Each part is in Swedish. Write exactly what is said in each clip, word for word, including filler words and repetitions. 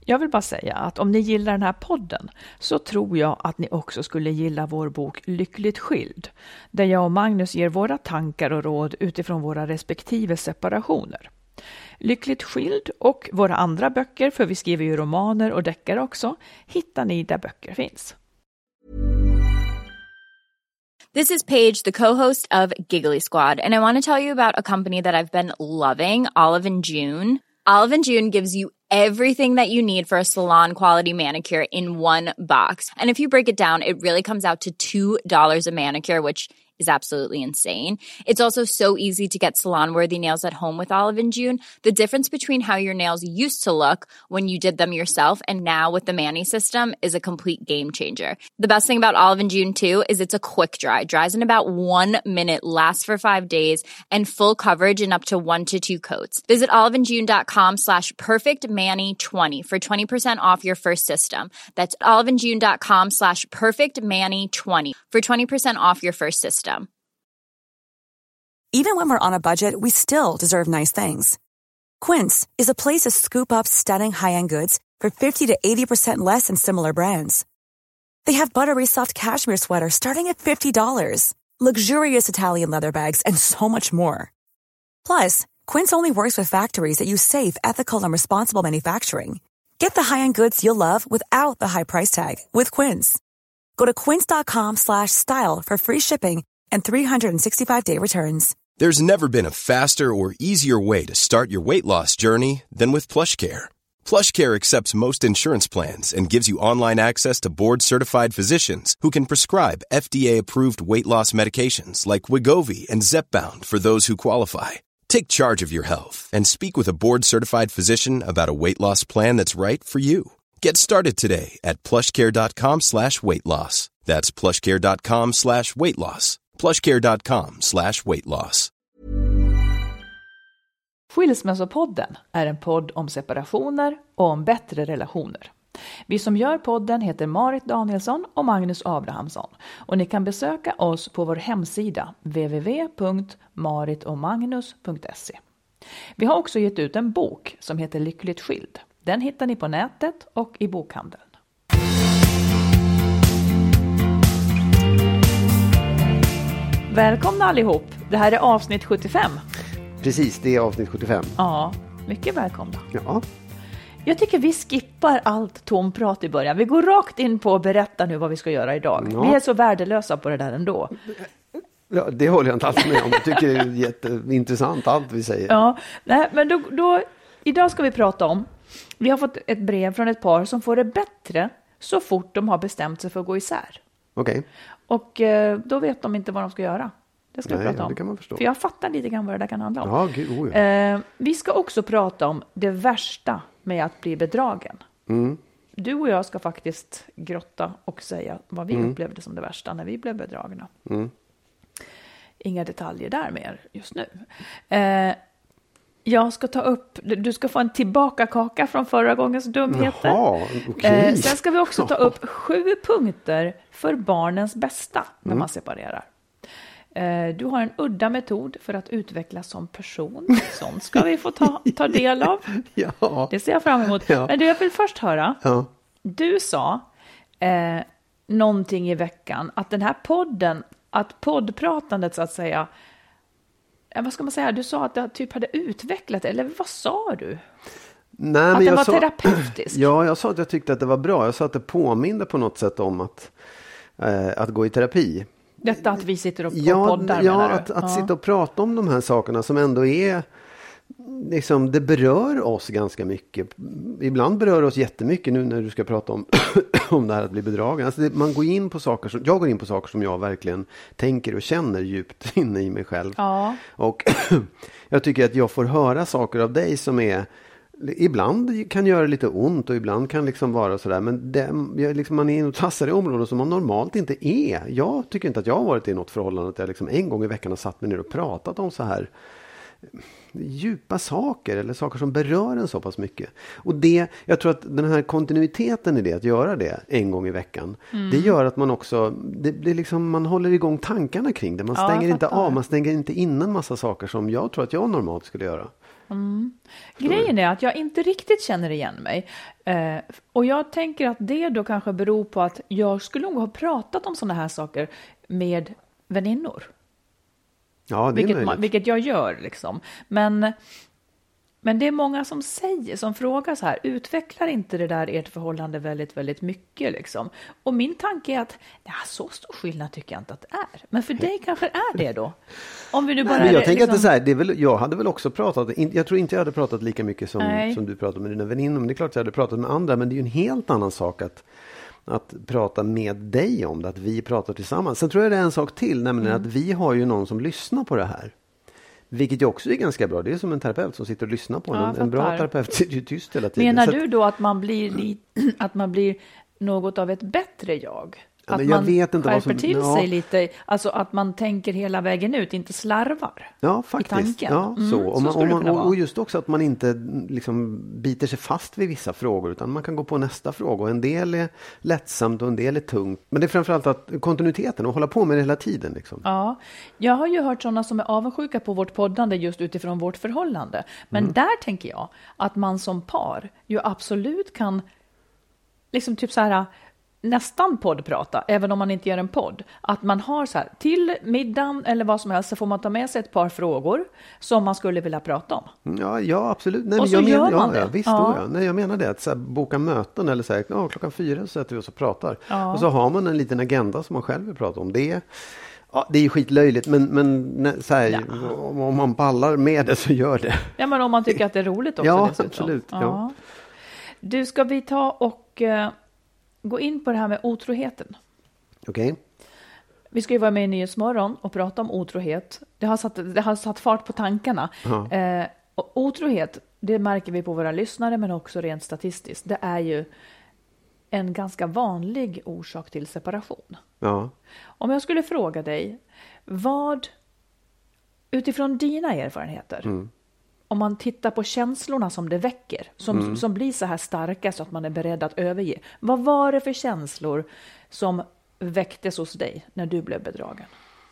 Jag vill bara säga att om ni gillar den här podden så tror jag att ni också skulle gilla vår bok Lyckligt skild, där jag och Magnus ger våra tankar och råd utifrån våra respektive separationer. Lyckligt skild och våra andra böcker, för vi skriver ju romaner och deckare också, hittar ni där böcker finns. This is Paige, the co-host of Giggly Squad, and I want to tell you about a company that I've been loving, Olive and June. Olive and June gives you everything that you need for a salon quality manicure in one box. And if you break it down, it really comes out to two dollars a manicure, which is absolutely insane. It's also so easy to get salon-worthy nails at home with Olive and June. The difference between how your nails used to look when you did them yourself and now with the Mani system is a complete game changer. The best thing about Olive and June too is it's a quick dry. Dries in about one minute, lasts for five days, and full coverage in up to one to two coats. Visit oliveandjune.com slash perfectmani20 for twenty percent off your first system. That's oliveandjune.com slash perfectmani20 for twenty percent off your first system. Even when we're on a budget, we still deserve nice things. Quince is a place to scoop up stunning high-end goods for fifty to eighty percent less than similar brands. They have buttery soft cashmere sweaters starting at fifty dollars, luxurious Italian leather bags, and so much more. Plus, Quince only works with factories that use safe, ethical, and responsible manufacturing. Get the high-end goods you'll love without the high price tag with Quince. Go to quince.com slash style for free shipping and three sixty-five day returns. There's never been a faster or easier way to start your weight loss journey than with PlushCare. PlushCare accepts most insurance plans and gives you online access to board-certified physicians who can prescribe F D A-approved weight loss medications like Wegovy and Zepbound for those who qualify. Take charge of your health and speak with a board-certified physician about a weight loss plan that's right for you. Get started today at plushcare.com slash weight loss. That's plushcare.com slash weight loss. plushcare.com slash weight loss. Skilsmässopodden är en podd om separationer och om bättre relationer. Vi som gör podden heter Marit Danielsson och Magnus Abrahamsson, och ni kan besöka oss på vår hemsida w w w punkt maritomagnus punkt se. Vi har också gett ut en bok som heter Lyckligt skild. Den hittar ni på nätet och i bokhandeln. Välkomna allihop. Det här är avsnitt sjuttiofem. Precis, det är avsnitt sjuttiofem. Ja, mycket välkomna. Ja. Jag tycker vi skippar allt tomprat i början. Vi går rakt in på att berätta nu vad vi ska göra idag. Ja. Vi är så värdelösa på det där ändå. Ja, det håller jag inte alls med om. Jag tycker det är jätteintressant allt vi säger. Ja, nej, men då, då, idag ska vi prata om, vi har fått ett brev från ett par som får det bättre så fort de har bestämt sig för att gå isär. Okej. Okay. Och eh, då vet de inte vad de ska göra. Det ska Nej, vi prata om. Det kan man förstå. För jag fattar lite grann vad det där kan handla om. Ja, gud, oh ja. eh, vi ska också prata om det värsta med att bli bedragen. Mm. Du och jag ska faktiskt grotta och säga vad vi mm. upplevde som det värsta när vi blev bedragna. Mm. Inga detaljer där mer just nu. Eh, jag ska ta upp, du ska få en tillbaka kaka från förra gångens dumheter. Jaha, okay. eh, sen ska vi också ta upp sju punkter för barnens bästa när mm. man separerar. Eh, du har en udda metod för att utvecklas som person. Sånt ska vi få ta, ta del av. Ja. Det ser jag fram emot. Ja. Men du, jag vill först höra. Ja. Du sa eh, någonting i veckan att den här podden, att poddpratandet så att säga, vad ska man säga, du sa att det typ hade utvecklat, eller vad sa du? Nej, att men det jag var sa, terapeutisk. Ja, jag sa att jag tyckte att det var bra. Jag sa att det påminner på något sätt om att, eh, att gå i terapi. Detta att vi sitter och ja, poddar, ja, menar du? att, att ja, sitta och prata om de här sakerna som ändå är, liksom, det berör oss ganska mycket. Ibland berör oss jättemycket nu när du ska prata om, om det här att bli bedragen. Alltså det, man går in på saker som, jag går in på saker som jag verkligen tänker och känner djupt inne i mig själv. Ja. Och jag tycker att jag får höra saker av dig som är, ibland kan göra lite ont och ibland kan liksom vara sådär, men det, liksom, man är inne och tassar i områden som man normalt inte är. Jag tycker inte att jag har varit i något förhållande att jag liksom en gång i veckan har satt mig ner och pratat om så här djupa saker eller saker som berör en så pass mycket. Och det, jag tror att den här kontinuiteten i det, att göra det en gång i veckan, mm. det gör att man också, det, det liksom, man håller igång tankarna kring det. Man stänger ja, inte av, man stänger inte in en massa saker som jag tror att jag normalt skulle göra. Mm. Grejen är att jag inte riktigt känner igen mig. Eh, och jag tänker att det då kanske beror på att jag skulle nog ha pratat om sådana här saker med väninnor. Ja, det är vilket, möjligt. man, vilket jag gör liksom. Men, men det är många som säger, som frågar så här, utvecklar inte det där ert förhållande väldigt, väldigt mycket liksom? Och min tanke är att, ja, så stor skillnad tycker jag inte att det är. Men för dig kanske är det då. Om vi nu bara Nej, men jag är, tänker liksom... att det är så här, det är väl, jag hade väl också pratat, jag tror inte jag hade pratat lika mycket som, som du pratade med dina väninnor, men det är klart att jag hade pratat med andra, men det är ju en helt annan sak att att prata med dig om det, att vi pratar tillsammans. Sen tror jag det är en sak till, nämligen mm. att vi har ju någon som lyssnar på det här. Vilket ju också är ganska bra. Det är som en terapeut som sitter och lyssnar på ja, en. En bra terapeut sitter ju tyst hela tiden. Menar Så du att, då att man blir att man blir något av ett bättre jag? Ja, att jag man vet inte vad som, skärper till ja. sig lite, alltså att man tänker hela vägen ut, inte slarvar ja, faktiskt. i tanken. Ja, mm, så. Och, man, så och, man, och just också att man inte liksom biter sig fast vid vissa frågor, utan man kan gå på nästa fråga. Och en del är lättsamt och en del är tungt. Men det är framförallt att kontinuiteten och hålla på med det hela tiden. Liksom. Ja, jag har ju hört sådana som är avundsjuka på vårt poddande just utifrån vårt förhållande. Men mm. där tänker jag att man som par ju absolut kan liksom typ så här nästan poddprata, även om man inte gör en podd. Att man har så här, till middagen eller vad som helst så får man ta med sig ett par frågor som man skulle vilja prata om. Ja, ja absolut. Nej, och men så jag gör men, man ja, det. Ja, visst ja. då, ja. Nej, jag menar det. Att så här, boka möten eller så här, ja, klockan fyra så sätter vi oss och pratar. Ja. Och så har man en liten agenda som man själv vill prata om. Det är, ja, det är ju skitlöjligt, men, men så här, ja. om, om man ballar med det så gör det. Ja, men om man tycker att det är roligt också. Ja, dessutom. absolut. Ja. Ja. Du, ska vi ta och uh, gå in på det här med otroheten? Okej. Okay. Vi ska ju vara med i Nyhetsmorgon och prata om otrohet. Det har satt, det har satt fart på tankarna. Eh, och otrohet, det märker vi på våra lyssnare, men också rent statistiskt. Det är ju en ganska vanlig orsak till separation. Ja. Om jag skulle fråga dig, vad utifrån dina erfarenheter, mm. om man tittar på känslorna som det väcker, som, mm. som blir så här starka så att man är beredd att överge. Vad var det för känslor som väcktes hos dig när du blev bedragen?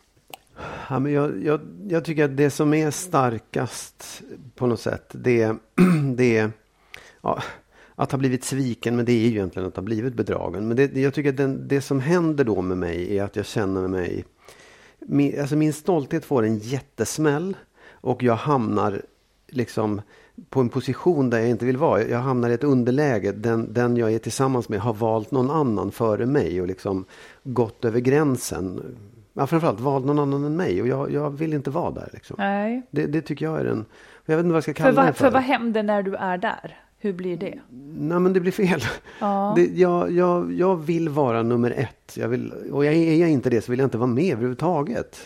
Ja, men jag, jag, jag tycker att det som är starkast på något sätt, det, det är ja, att ha blivit sviken, men det är ju egentligen att ha blivit bedragen. Men det, jag tycker att den, det som händer då med mig är att jag känner mig, min, alltså min stolthet får en jättesmäll och jag hamnar liksom på en position där jag inte vill vara. Jag hamnar i ett underläge. Den, den jag är tillsammans med har valt någon annan före mig och liksom gått över gränsen. Ja, framförallt valt någon annan än mig och jag, jag vill inte vara där. Liksom. Nej. Det, det tycker jag är en... Jag vet inte vad jag ska kalla för det för. För vad händer när du är där? Hur blir det? Nej, men det blir fel. Ja. Det, jag, jag, jag vill vara nummer ett. Jag vill, och jag, är jag inte det så vill jag inte vara med överhuvudtaget.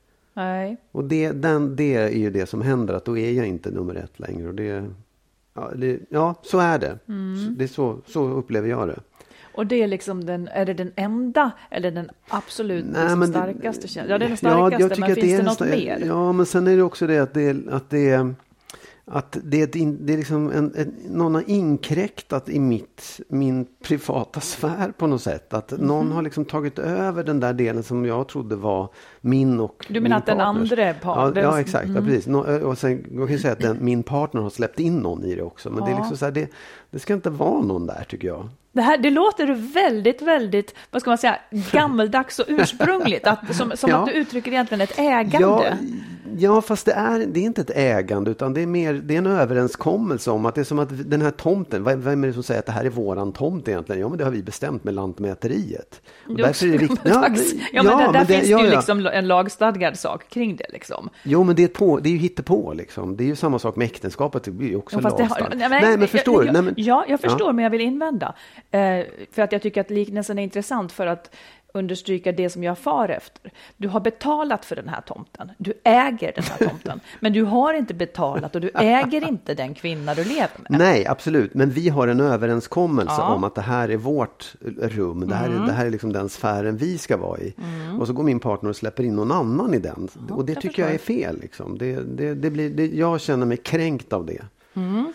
Nej. Och det, den, det är ju det som händer, att då är jag inte nummer ett längre. Och det, ja, det, ja, så är det. Mm. Så, det är så, så upplever jag det. Och det är liksom den, är det den enda eller den absolut Nej, liksom starkaste känslan? Ja, det är den starkaste, ja, men finns det, det något mer? Ja, men sen är det också det att det, att det att det är, ett, det är liksom en, en, någon har inkräktat i mitt, min privata sfär på något sätt. Att mm. någon har liksom tagit över den där delen som jag trodde var min och Du menar att den andra partner? Ja, ja, exakt. Mm. Ja, precis. No, och sen jag kan jag säga att den, min partner har släppt in någon i det också. Men ja. det är liksom så här, det, det ska inte vara någon där tycker jag. Det här, det låter väldigt, väldigt, vad ska man säga, gammeldags och ursprungligt. Att, som som ja. att du uttrycker egentligen ett ägande. Ja, ja, fast det är, det är inte ett ägande utan det är mer, det är en överenskommelse om att det är som att den här tomten, vem är det som säger att det här är våran tomt egentligen? Ja, men det har vi bestämt med Lantmäteriet. Och jo, därför är det viktigt. Ja, men, ja, men ja, där, där men finns det ja, ju ja. liksom en lagstadgad sak kring det liksom. Jo, men det är, på, det är ju hittepå liksom. Det är ju samma sak med äktenskapet, det blir ju också ja, lagstadgat. Nej, nej, men förstår jag, du? Nej, ja, jag förstår, ja. men jag vill invända. Eh, för att jag tycker att liknelsen är intressant för att understryka det som jag far efter. Du har betalat för den här tomten. Du äger den här tomten. Men du har inte betalat och du äger inte den kvinna du lever med. Nej, absolut. Men vi har en överenskommelse ja. om att det här är vårt rum. Det här, mm. är, det här är liksom den sfären vi ska vara i. Mm. Och så går min partner och släpper in någon annan i den. Mm, och det jag tycker förstår. jag är fel. Liksom. Det, det, det blir, det, jag känner mig kränkt av det. Mm.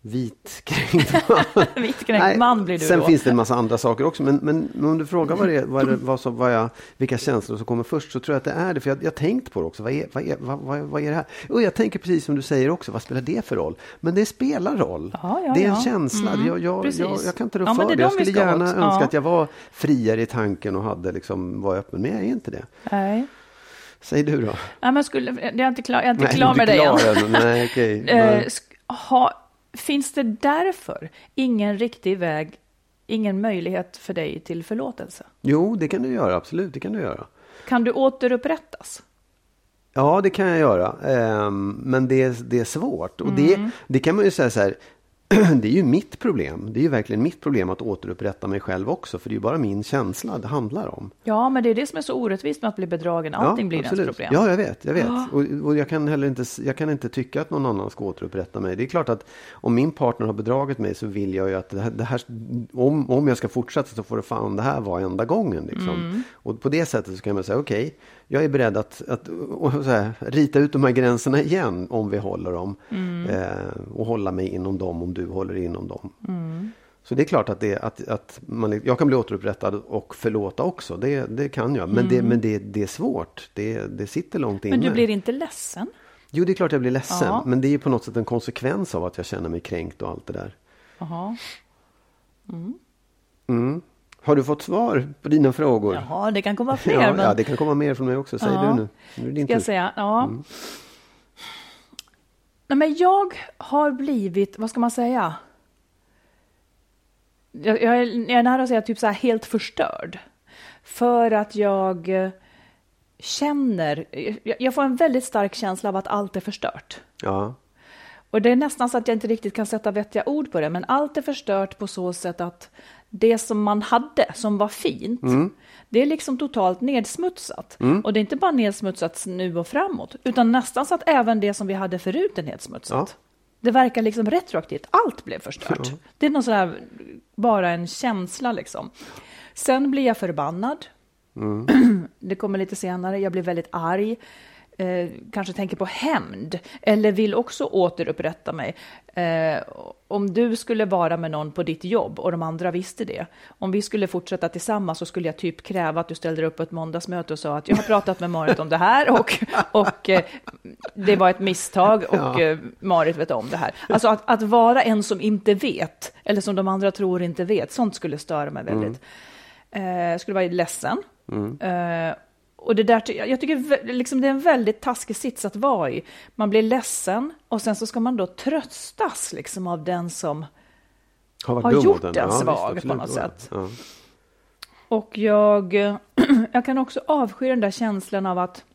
vitkränkt man. vitkränkt man blir du Sen då. finns det en massa andra saker också. Men, men, men om du frågar vad det, vad det, vad som, vad jag, vilka känslor som kommer först, så tror jag att det är det. För jag har tänkt på det också. Vad är, vad, är, vad, vad, vad är det här? Och jag tänker precis som du säger också. Vad spelar det för roll? Men det spelar roll. Ja, ja, det är en ja. känsla. Mm, jag, jag, jag, jag kan inte rå ja, för det. det Jag skulle gärna också. önska ja. att jag var friare i tanken och hade liksom, var öppen. Men jag är inte det. Nej. Säg du då. Ja, men skulle, jag är inte klar, jag är inte Nej, klar med inte det klar än. än. Nej, okej. Eh, Nej. sk- ha, finns det därför ingen riktig väg, ingen möjlighet för dig till förlåtelse? Jo, det kan du göra. Absolut, det kan du göra. Kan du återupprättas? Ja, det kan jag göra. Um, men det, det är svårt. Och Mm. det, det kan man ju säga så här. Det är ju mitt problem. Det är ju verkligen mitt problem att återupprätta mig själv också. För det är ju bara min känsla det handlar om. Ja, men det är det som är så orättvist med att bli bedragen. Allting ja, blir absolut. ens problem. Ja, jag vet. Jag vet. Ja. Och, och jag kan heller inte, jag kan inte tycka att någon annan ska återupprätta mig. Det är klart att om min partner har bedragit mig så vill jag ju att det här, det här om, om jag ska fortsätta så får det fan det här vara enda gången. Liksom. Mm. Och på det sättet så kan man säga okej, okay, jag är beredd att, att och så här, rita ut de här gränserna igen om vi håller dem. Mm. Eh, och hålla mig inom dem om du håller inom dem. Mm. Så det är klart att, det, att, att man, jag kan bli återupprättad och förlåta också. Det, det kan jag. Men, mm. det, men det, det är svårt. Det, det sitter långt inne. Men du blir inte ledsen? Jo, det är klart jag blir ledsen. Ja. Men det är på något sätt en konsekvens av att jag känner mig kränkt och allt det där. Jaha. Mm. Mm. Har du fått svar på dina frågor? Ja, det kan komma fler. Ja, men... ja, det kan komma mer från mig också. Säg ja. du nu. Nu är det din Ska jag tur. säga? Ja. Mm. Nej, men jag har blivit, vad ska man säga? Jag, jag, är, jag är nära att säga typ så här helt förstörd. För att jag känner, jag, jag får en väldigt stark känsla av att allt är förstört. Ja. Och det är nästan så att jag inte riktigt kan sätta vettiga ord på det. Men allt är förstört på så sätt att det som man hade, som var fint, mm. det är liksom totalt nedsmutsat. Mm. Och det är inte bara nedsmutsat nu och framåt, utan nästan så att även det som vi hade förut är nedsmutsat. Ja. Det verkar liksom retroaktivt. Allt blev förstört. Ja. Det är någon sån här, bara en känsla liksom. Sen blir jag förbannad. Mm. Det kommer lite senare. Jag blir väldigt arg. Eh, kanske tänker på hämnd. Eller vill också återupprätta mig. Eh, om du skulle vara med någon på ditt jobb och de andra visste det. Om vi skulle fortsätta tillsammans så skulle jag typ kräva att du ställde upp på ett måndagsmöte och sa att jag har pratat med Marit om det här. Och, och eh, det var ett misstag och ja. eh, Marit vet om det här. Alltså att, att vara en som inte vet. Eller som de andra tror inte vet. Sånt skulle störa mig väldigt. Mm. Eh, skulle vara ledsen. Mm. Eh, Och det där, jag tycker liksom det är en väldigt taskig sits att vara i. Man blir ledsen och sen så ska man då tröstas liksom av den som har, har gjort den ja, svag visst, på något sätt. Ja. Och jag, jag kan också avsky den där känslan av att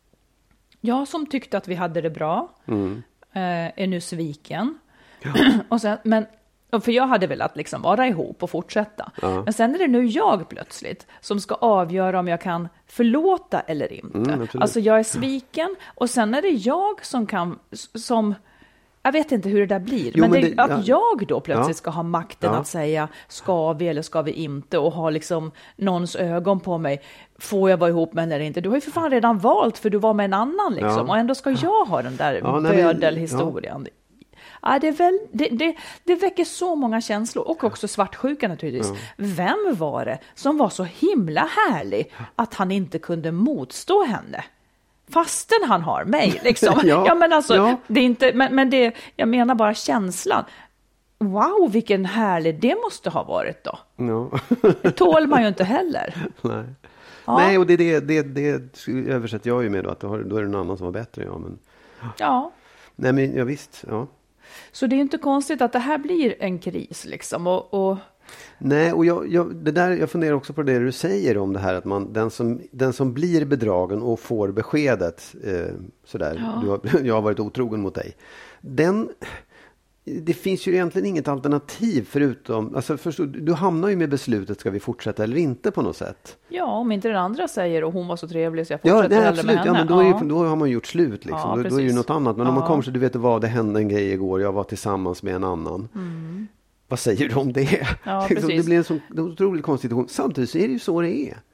jag som tyckte att vi hade det bra mm. är nu sviken. Ja. Och sen, men för jag hade velat liksom vara ihop och fortsätta. Ja. Men sen är det nu jag plötsligt som ska avgöra om jag kan förlåta eller inte. Mm, alltså jag är sviken och sen är det jag som kan, som, jag vet inte hur det där blir. Jo, men, men det, det, att ja. jag då plötsligt ja. ska ha makten ja. att säga, ska vi eller ska vi inte? Och ha liksom någons ögon på mig. Får jag vara ihop med eller inte? Du har ju för fan redan valt för du var med en annan liksom. Ja. Och ändå ska jag ha den där ja, bödelhistorien. Ja. Ja, det, är väl, det, det, det väcker så många känslor och också svartsjuka naturligtvis. Mm. Vem var det som var så himla härlig att han inte kunde motstå henne? Fastän han har mig liksom. ja, ja, men alltså, ja. det är inte, men, men det, jag menar bara känslan. Wow, vilken härlig det måste ha varit då. Ja. Det tål man ju inte heller. Nej, ja. Nej och det, det, det, det översätter jag ju med då, att då, har, då är det någon annan som var bättre. Ja, men... ja. Nej, men ja, visst, ja. Så det är inte konstigt att det här blir en kris liksom. Och, och... Nej, och jag, jag, det där, jag funderar också på det du säger om det här. Att man, den, som, den som blir bedragen och får beskedet eh, sådär, ja. du har, jag har varit otrogen mot dig. Den... Det finns ju egentligen inget alternativ förutom, alltså förstå, du hamnar ju med beslutet, ska vi fortsätta eller inte på något sätt? Ja, om inte den andra säger och hon var så trevlig så jag fortsätter ja, nej, hellre med henne. Ja, men då, är, ja. då har man gjort slut liksom. Ja, då, då är det något annat. Men ja. om man kommer så, du vet vad, det hände en grej igår, jag var tillsammans med en annan. Mm. Vad säger du om det? Ja, liksom, det blir en sån en otroligt konstig situation. Samtidigt så är det ju så det är.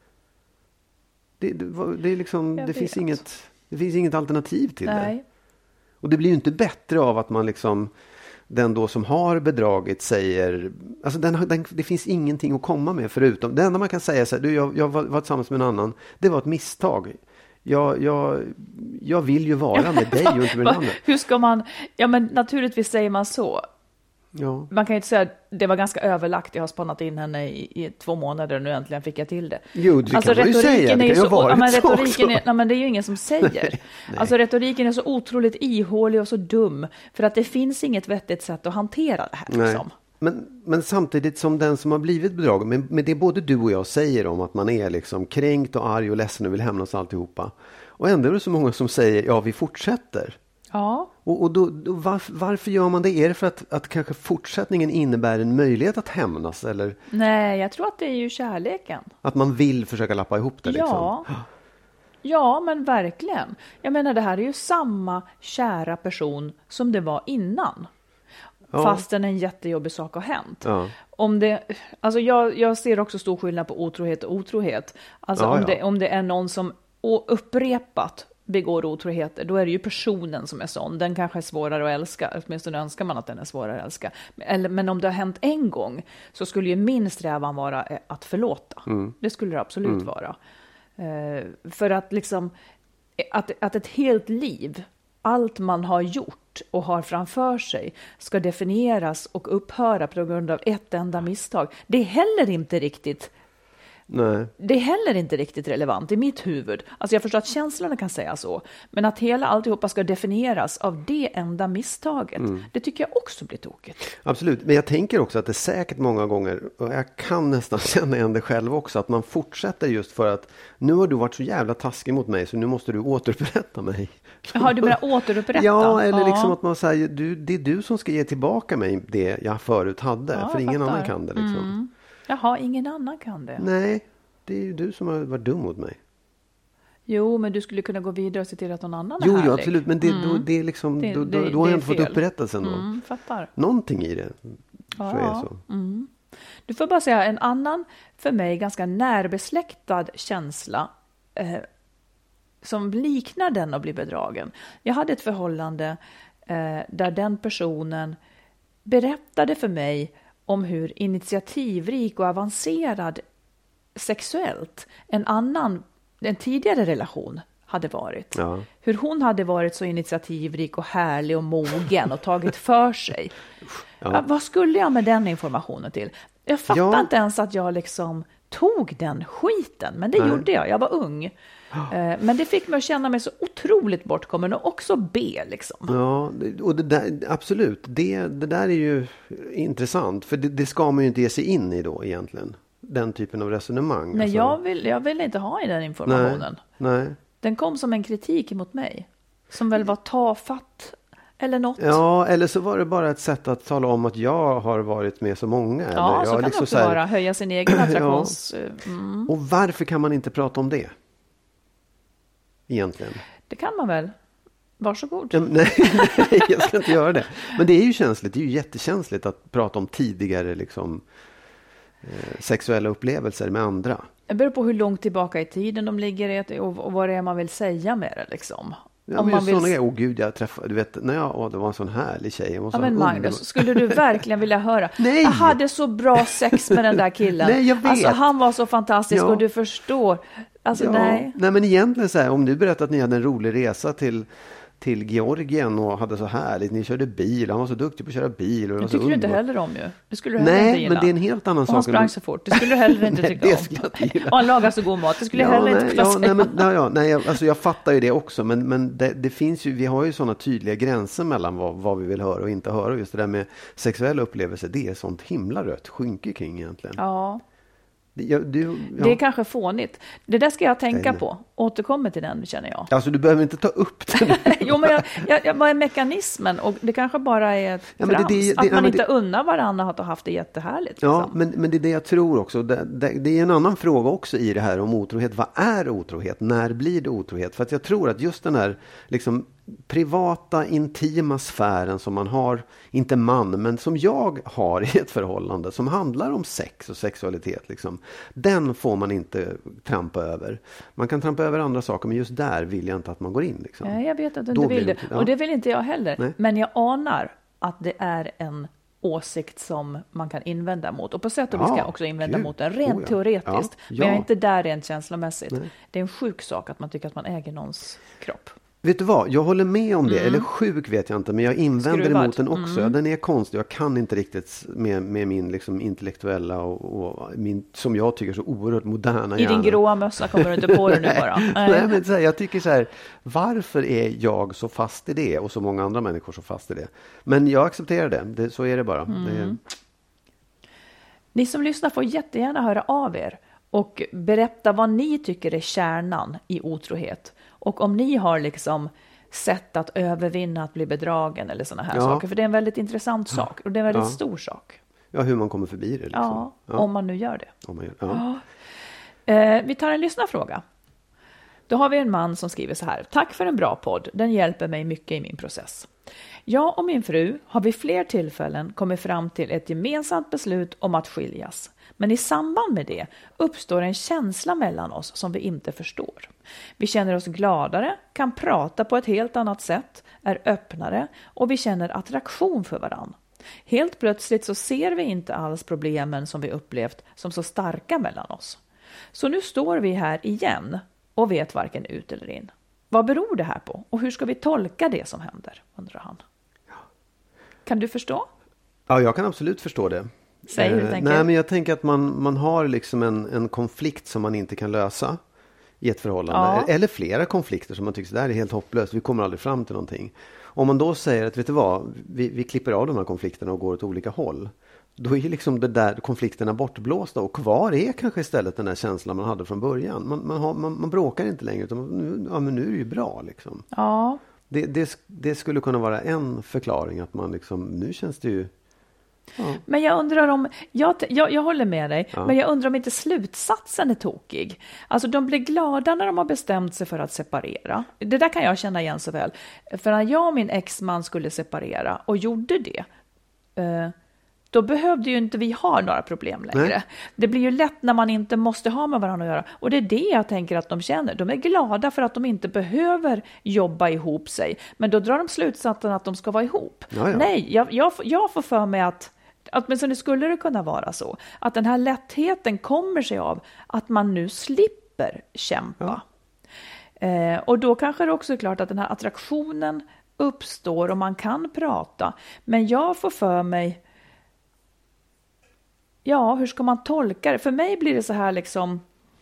Det, det, det, är liksom, det, finns inget, det finns inget alternativ till nej. det. Och det blir ju inte bättre av att man liksom den då som har bedragit säger, alltså den, den, det finns ingenting att komma med förutom, det enda man kan säga så här, du, jag, jag var, var tillsammans med en annan, det var ett misstag. Jag, jag, jag vill ju vara med dig och inte med den andra. Hur ska man, ja men naturligtvis säger man så. Ja. Man kan ju inte säga att det var ganska överlagt, jag har spannat in henne i, i två månader och nu äntligen fick jag till det. Jo, det alltså, kan man ju säga, det kan ju vara men så retoriken också. är, nej, men det är ju ingen som säger. nej, nej. Alltså retoriken är så otroligt ihålig och så dum, för att det finns inget vettigt sätt att hantera det här. Liksom. Men, men samtidigt som den som har blivit bedragen, men, men det är både du och jag säger om att man är liksom kränkt och arg och ledsen och vill hämnas alltihopa. Och ändå är det så många som säger, ja vi fortsätter. Ja. Och, och då, då, varför, varför gör man det? Är det för att, att kanske fortsättningen innebär en möjlighet att hämnas? Eller? Nej, jag tror att det är ju kärleken. Att man vill försöka lappa ihop det liksom? Ja. Ja, men verkligen. Jag menar, det här är ju samma kära person som det var innan. Ja. Fastän en jättejobbig sak har hänt. Ja. Om det, alltså jag, jag ser också stor skillnad på otrohet och otrohet. Alltså ja, om, ja. Det, om det är någon som upprepat begår otroheter, då är det ju personen som är sån. Den kanske är svårare att älska. Åtminstone önskar man att den är svårare att älska. Eller, men om det har hänt en gång så skulle ju min strävan vara att förlåta. Mm. Det skulle det absolut mm. vara. Uh, för att liksom att, att ett helt liv, allt man har gjort och har framför sig, ska definieras och upphöra på grund av ett enda misstag. Det är heller inte riktigt Nej. Det är heller inte riktigt relevant i mitt huvud. Alltså jag förstår att känslorna kan säga så. Men att hela alltihopa ska definieras av det enda misstaget. Mm. Det tycker jag också blir tokigt. Absolut. Men jag tänker också att det är säkert många gånger, och jag kan nästan känna igen det själv också, att man fortsätter just för att nu har du varit så jävla taskig mot mig så nu måste du återupprätta mig. Har du börjat återupprätta? Ja, eller ja. liksom att man säger, du, det är du som ska ge tillbaka mig det jag förut hade. Ja, för ingen fattar. annan kan det liksom. Mm. Jaha, ingen annan kan det. Nej, det är ju du som har varit dum mot mig. Jo, men du skulle kunna gå vidare och se till att någon annan är Jo, härlig. jo absolut. Men det, mm. då, det är liksom, det, då, det, då, då har jag inte fel. fått upprättelsen då. Mm, fattar. Någonting i det. Ja, så är det så. Mm. Du får bara säga en annan, för mig ganska närbesläktad känsla eh, som liknar den att bli bedragen. Jag hade ett förhållande eh, där den personen berättade för mig om hur initiativrik och avancerad sexuellt en annan, en tidigare relation hade varit. Ja. Hur hon hade varit så initiativrik och härlig och mogen och tagit för sig. Ja. Vad skulle jag med den informationen till? Jag fattar ja. inte ens att jag liksom tog den skiten, men det Nej. gjorde jag. Jag var ung. Oh. Men det fick mig att känna mig så otroligt bortkommen och också be liksom. Ja, och det där, absolut. Det, det där är ju intressant, för det, det ska man ju inte ge sig in i då egentligen. Den typen av resonemang. Nej, alltså. jag, vill, jag vill inte ha i den informationen. Nej, nej. Den kom som en kritik mot mig. Som väl var tafatt eller något. Ja, eller så var det bara ett sätt att tala om att jag har varit med så många. Ja, eller så jag kan liksom det också så här... vara. Höja sin egen attraktions... ja. mm. Och varför kan man inte prata om det? Egentligen. Det kan man väl. Varsågod. Ja, nej, nej, jag ska inte göra det. Men det är ju känsligt. Det är ju jättekänsligt att prata om tidigare liksom, eh, sexuella upplevelser med andra. Det beror på hur långt tillbaka i tiden de ligger och, och vad det är man vill säga med det liksom. Ja, om men man vill... sådana grejer. Åh gud, jag träffade, du vet, när jag, åh, det var en sån härlig tjej. Ja, men Magnus, skulle du verkligen vilja höra? Nej! Jag hade så bra sex med den där killen. Nej, jag vet. Alltså, han var så fantastisk, ja. Och du förstår. Alltså, ja. nej. Nej, men egentligen så här, om du berättar att ni hade en rolig resa till, till Georgien och hade så härligt, ni körde bil, han var så duktig på att köra bil. Och det tycker så du inte heller om ju. Det skulle du heller nej, inte gilla. men det är en helt annan och sak. Han sprang så fort, det skulle du heller inte nej, tycka det om. skulle jag inte gilla. Och han lagar så god mat, det skulle ja, jag heller nej, inte kunna ja, säga. Nej, men, ja, ja, nej, alltså jag fattar ju det också, men, men det, det finns ju, vi har ju sådana tydliga gränser mellan vad, vad vi vill höra och inte höra. Just det där med sexuella upplevelser, det är sånt himla rött skynke kring egentligen. Ja. Det, du, ja. det är kanske fånigt. Det där ska jag tänka nej, på. Återkommer till den, känner jag. Alltså du behöver inte ta upp den. jo, men jag, jag, jag, vad är mekanismen? Och det kanske bara är ett ja, trams. Det, det, att det, man ja, inte det, unnar varandra att ha haft det jättehärligt. Liksom. Ja, men, men det är det jag tror också. Det, det, det är en annan fråga också i det här om otrohet. Vad är otrohet? När blir det otrohet? För att jag tror att just den här liksom, privata, intima sfären som man har, inte man, men som jag har i ett förhållande som handlar om sex och sexualitet. Liksom, den får man inte trampa över. Man kan trampa över andra saker, men just där vill jag inte att man går in. Liksom. Ja, jag vet att du inte vill det. Ja. Och det vill inte jag heller. Nej. Men jag anar att det är en åsikt som man kan invända mot. Och på sätt och vis Ja, kan också invända gud. mot den rent Oh, ja. teoretiskt. Ja, Men jag är ja. inte där rent känslomässigt. Nej. Det är en sjuk sak att man tycker att man äger någons kropp. Vet du vad, jag håller med om det, eller sjuk vet jag inte, men jag invänder Skruvad. emot den också. Mm. Den är konstig, jag kan inte riktigt med, med min liksom intellektuella och, och min, som jag tycker så oerhört moderna I din gråa mössa kommer du inte på det nu bara. Nej, men så här, jag tycker så här, varför är jag så fast i det och så många andra människor så fast i det? Men jag accepterar det, det så är det bara. Mm. Det är... Ni som lyssnar får jättegärna höra av er och berätta vad ni tycker är kärnan i otrohet. Och om ni har liksom sätt att övervinna att bli bedragen eller såna här Ja. saker. För det är en väldigt intressant sak och det är en väldigt Ja. stor sak. Ja, hur man kommer förbi det. Liksom. Ja, Ja. om man nu gör det. Om man gör, ja. Ja. Eh, vi tar en lyssnarfråga. Då har vi en man som skriver så här. Tack för en bra podd. Den hjälper mig mycket i min process. Jag och min fru har vid fler tillfällen kommit fram till ett gemensamt beslut om att skiljas. Men i samband med det uppstår en känsla mellan oss som vi inte förstår. Vi känner oss gladare, kan prata på ett helt annat sätt, är öppnare och vi känner attraktion för varann. Helt plötsligt så ser vi inte alls problemen som vi upplevt som så starka mellan oss. Så nu står vi här igen och vet varken ut eller in. Vad beror det här på? Och hur ska vi tolka det som händer? Undrar han. Kan du förstå? Ja, jag kan absolut förstå det. Säg hur du eh, tänker. Nej, men jag tänker att man, man har liksom en, en konflikt som man inte kan lösa i ett förhållande. Ja. Eller flera konflikter som man tycker det här är helt hopplöst. Vi kommer aldrig fram till någonting. Om man då säger att vet du vad, vi, vi klipper av de här konflikterna och går åt olika håll. Då är liksom det där konflikterna bortblåsta och kvar är kanske istället den där känslan man hade från början. Man, man, har, man, man bråkar inte längre utan nu, ja, men nu är det ju bra liksom. Ja. Det, det, det skulle kunna vara en förklaring att man liksom, nu känns det ju... Ja. Men jag undrar om, jag, jag, jag håller med dig, Ja. men jag undrar om inte slutsatsen är tokig. Alltså de blir glada när de har bestämt sig för att separera. Det där kan jag känna igen så väl. För när jag och min exman skulle separera och gjorde det, eh, då behövde ju inte vi ha några problem längre. Nej. Det blir ju lätt när man inte måste ha med varandra att göra. Och det är det jag tänker att de känner. De är glada för att de inte behöver jobba ihop sig. Men då drar de slutsatsen att de ska vara ihop. Ja, ja. Nej, jag, jag, jag får för mig att Att, men så det skulle det kunna vara så. Att den här lättheten kommer sig av att man nu slipper kämpa. Ja. Eh, och då kanske det också är klart att den här attraktionen uppstår och man kan prata. Men jag får för mig, ja, hur ska man tolka det? För mig blir det så här liksom,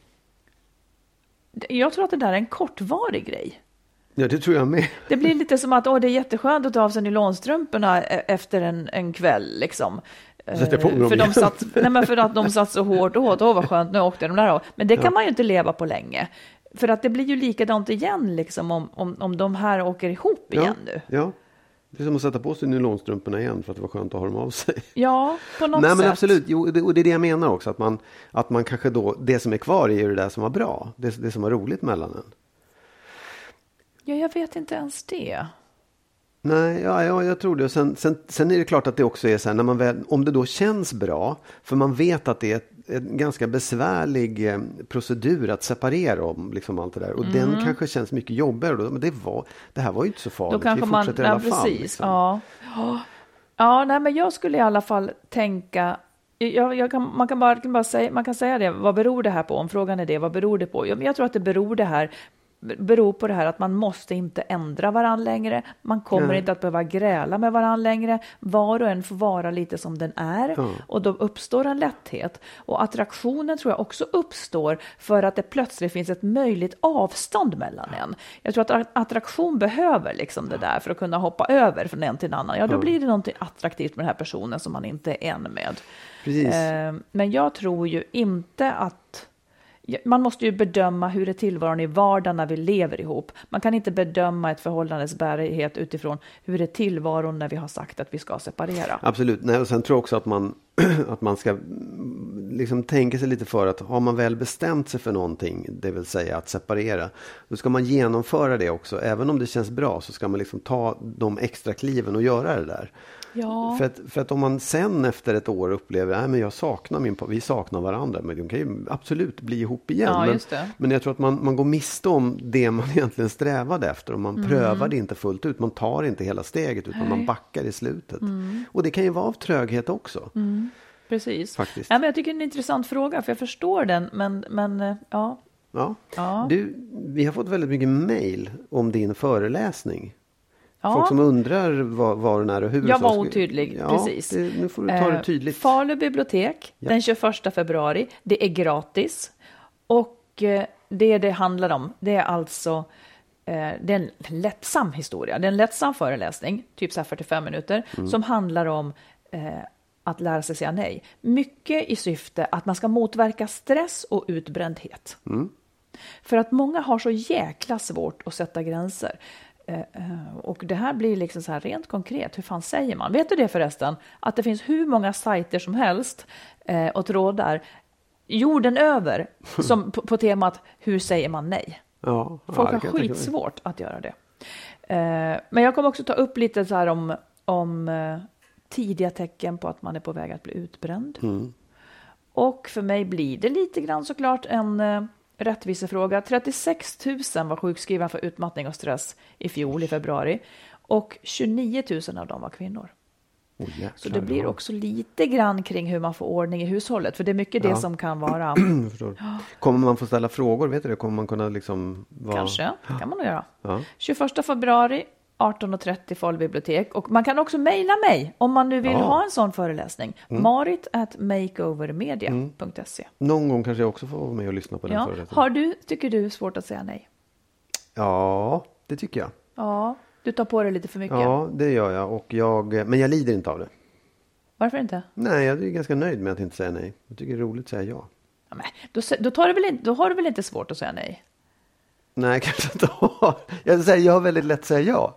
jag tror att det där är en kortvarig grej. Ja, det tror jag med. Det blir lite som att åh, det är jätteskönt att ta av sig nylonstrumporna efter en, en kväll. Liksom. Sätter på dem för, de igen. satt, nej, men för att de satt så hårt åt. Åh, vad skönt, nu åkte de där av. Men det kan Ja. man ju inte leva på länge. För att det blir ju likadant igen liksom, om, om, om de här åker ihop igen ja. nu. Ja, det är som att sätta på sig nylonstrumporna igen för att det var skönt att ha dem av sig. Ja, på något Nej, sätt. men absolut. Jo, det, och det är det jag menar också. Att man, att man kanske då, det som är kvar är ju det där som var bra. Det, det som var roligt mellan en. Ja, jag vet inte ens det. Nej, ja, ja, jag tror det. Och sen, sen, sen är det klart att det också är så här, när man väl, om det då känns bra, för man vet att det är ett, en ganska besvärlig eh, procedur att separera om liksom allt det där. Och Mm. den kanske känns mycket jobbigare. Då, men det, var, det här var ju inte så farligt. Då kanske Vi man, fortsätter i ja, alla fall. precis. Liksom. Ja. Ja. Ja, nej, men jag skulle i alla fall tänka, jag, jag kan, man, kan bara, kan bara säga, man kan säga det, vad beror det här på? Om frågan är det, vad beror det på? Jag, jag tror att det beror det här beror på det här att man måste inte ändra varann längre. Man kommer Nej. inte att behöva gräla med varann längre. Var och en får vara lite som den är. Ja. Och då uppstår en lätthet. Och attraktionen tror jag också uppstår för att det plötsligt finns ett möjligt avstånd mellan en. Jag tror att attraktion behöver liksom det där för att kunna hoppa över från en till en annan. Ja, då Ja. blir det någonting attraktivt med den här personen som man inte är en med. Precis. Eh, men jag tror ju inte att man måste ju bedöma hur är tillvaron i vardagen när vi lever ihop. Man kan inte bedöma ett förhållandes bärighet utifrån hur är tillvaron när vi har sagt att vi ska separera. Absolut. Nej, och sen tror jag också att man, att man ska liksom tänka sig lite för att har man väl bestämt sig för någonting, det vill säga att separera, då ska man genomföra det också. Även om det känns bra så ska man liksom ta de extra kliven och göra det där. Ja. För, att, för att om man sen efter ett år upplever att jag saknar min, vi saknar varandra, men de kan ju absolut bli ihop igen. Ja, men, just det. men jag tror att man, man går miste om det man egentligen strävade efter. Och man mm. prövar det inte fullt ut. Man tar inte hela steget utan Nej. man backar i slutet. Mm. Och det kan ju vara av tröghet också. Mm. Precis. Faktiskt. Ja, men jag tycker det är en intressant fråga, för jag förstår den. Men, men ja. Ja. ja. Du, vi har fått väldigt mycket mejl om din föreläsning. Ja. Folk som undrar vad, vad den är och hur. Jag var otydlig, ja, precis. Det, nu får du ta det tydligt. Eh, Falu bibliotek, ja. den tjugoförsta februari. Det är gratis. Och eh, det det handlar om, det är alltså eh, det är en lättsam historia. Det är en lättsam föreläsning, typ så här fyrtiofem minuter, mm. som handlar om eh, att lära sig säga nej. Mycket i syfte att man ska motverka stress och utbrändhet. Mm. För att många har så jäkla svårt att sätta gränser. Och det här blir liksom så här rent konkret. Hur fan säger man? Vet du det förresten? Att det finns hur många sajter som helst eh, och trådar jorden över som på, på temat hur säger man nej? Ja, Folk ja, har skitsvårt att göra det. Eh, men jag kommer också ta upp lite så här om, om eh, tidiga tecken på att man är på väg att bli utbränd. Mm. Och för mig blir det lite grann såklart en... Eh, rättvisefråga. trettiosex tusen var sjukskrivna för utmattning och stress i fjol i februari. Och tjugonio tusen av dem var kvinnor. Oh, jäklar, så det blir också lite grann kring hur man får ordning i hushållet. För det är mycket ja. det som kan vara... Kommer man få ställa frågor? Vet du det? Kommer man kunna liksom... Vara... Kanske, det kan man nog göra. Ja. tjugoförsta februari arton och trettio Falu bibliotek. Och man kan också mejla mig om man nu vill ja. ha en sån föreläsning. Mm. marit at makeovermedia punkt se. Mm. Någon gång kanske jag också får vara med och lyssna på den ja. föreläsningen. Har du, tycker du, svårt att säga nej? Ja, det tycker jag. Ja, du tar på dig lite för mycket. Ja, det gör jag. Och jag. Men jag lider inte av det. Varför inte? Nej, jag är ganska nöjd med att inte säga nej. Jag tycker det är roligt att säga ja. Ja men, då, då, tar du väl inte, då har du väl inte svårt att säga nej? Nej, kanske inte har. Jag säger jag har väldigt lätt att säga ja.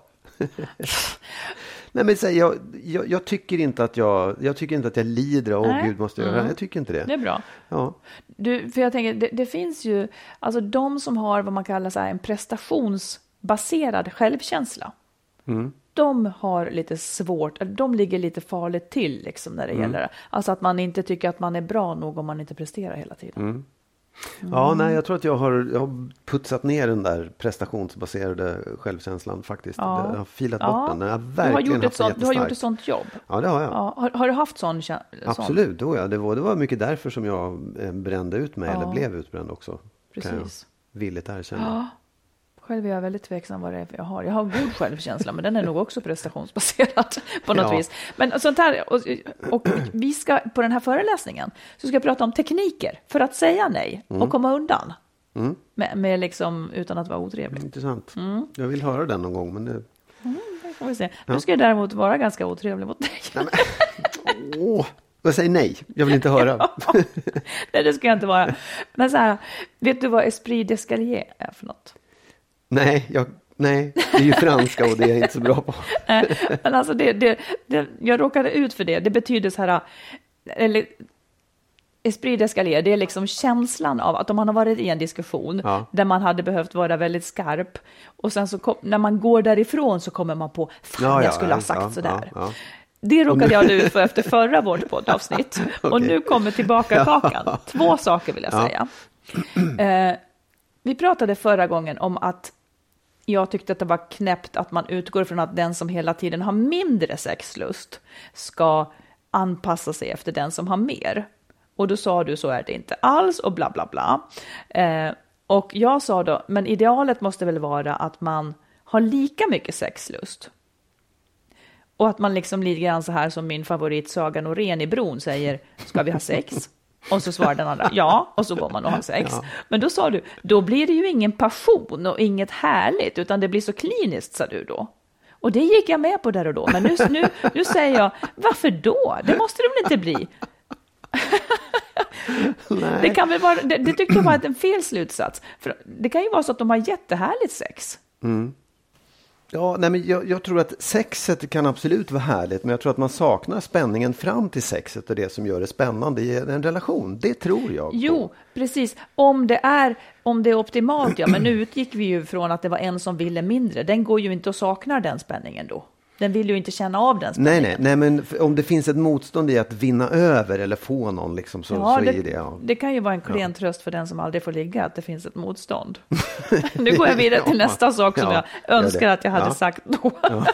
Nej, men så, jag, jag, jag tycker inte att jag jag tycker inte att jag lider av åh gud måste jag göra. Mm. Jag tycker inte det. Det är bra. Ja. Du, för jag tänker det, det finns ju alltså de som har vad man kallar så här, en prestationsbaserad självkänsla. Mm. De har lite svårt, de ligger lite farligt till liksom när det mm. gäller alltså att man inte tycker att man är bra nog om man inte presterar hela tiden. Mm. Mm. Ja, nej, jag tror att jag har, jag har putsat ner den där prestationsbaserade självkänslan faktiskt. Ja. Jag har filat ja. bort den. Jag har verkligen du, har gjort haft ett sånt, du har gjort ett sånt jobb. Ja, det har jag. Ja. Har, har du haft sån? sån? Absolut, då ja. det, var, det var mycket därför som jag brände ut mig, ja. eller blev utbränd också. Precis. Kan jag villigt erkänna. Ja. Själv är jag väldigt tveksam vad det är jag har. Jag har god självkänsla, men den är nog också prestationsbaserad på något ja. vis. Men sånt här, och, och vi ska på den här föreläsningen så ska jag prata om tekniker för att säga nej mm. och komma undan. Mm. Med, med liksom, utan att vara otrevlig. Mm, intressant. Mm. Jag vill höra den någon gång. Men det... Mm, det får vi se. Ja. Nu ska jag däremot vara ganska otrevlig mot dig. Nej, men... Åh. Jag säger nej, jag vill inte höra. Ja. Nej, det ska jag inte vara. Men så här, vet du vad esprit d'escalier är för något? Nej, jag, nej, det är ju franska och det är jag inte så bra på. Men alltså, det, det, det, jag råkade ut för det. Det betyder så här, eller, esprit d'escalier, det är liksom känslan av att om man har varit i en diskussion ja. där man hade behövt vara väldigt skarp och sen så kom, när man går därifrån så kommer man på, fan ja, ja, jag skulle ha sagt ja, sådär. Ja, ja. Det råkade jag ut för efter förra vårt poddavsnitt. Okay. Och nu kommer tillbaka kakan. Två saker vill jag ja. säga. Eh, vi pratade förra gången om att jag tyckte att det var knäppt att man utgår från att den som hela tiden har mindre sexlust ska anpassa sig efter den som har mer. Och då sa du så är det inte alls och bla bla bla. Eh, och jag sa då, men idealet måste väl vara att man har lika mycket sexlust. Och att man liksom lite grann så här som min favorit Saga Norén i Bron säger, ska vi ha sex? Och så svarar den andra, ja, och så går man och har sex. Ja. Men då sa du, då blir det ju ingen passion och inget härligt, utan det blir så kliniskt, sa du då. Och det gick jag med på där och då. Men nu, nu, nu säger jag, varför då? Det måste det väl inte bli? det, kan väl vara, det, det tyckte jag var en fel slutsats. För det kan ju vara så att de har jättehärligt sex. Mm. Ja, nej, men jag, jag tror att sexet kan absolut vara härligt, men jag tror att man saknar spänningen fram till sexet och det som gör det spännande i en relation. Det tror jag på. Jo, precis. Om det är, om det är optimalt, ja. Men nu utgick vi ju från att det var en som ville mindre. Den går ju inte att sakna den spänningen då. Den vill ju inte känna av den Nej, spänningen. nej, nej, men om det finns ett motstånd i att vinna över eller få någon liksom, så, ja, så det, är det. Ja. Det kan ju vara en klen ja. tröst för den som aldrig får ligga att det finns ett motstånd. Nu går jag vidare till ja. nästa sak som ja, jag önskar att jag hade ja. sagt då.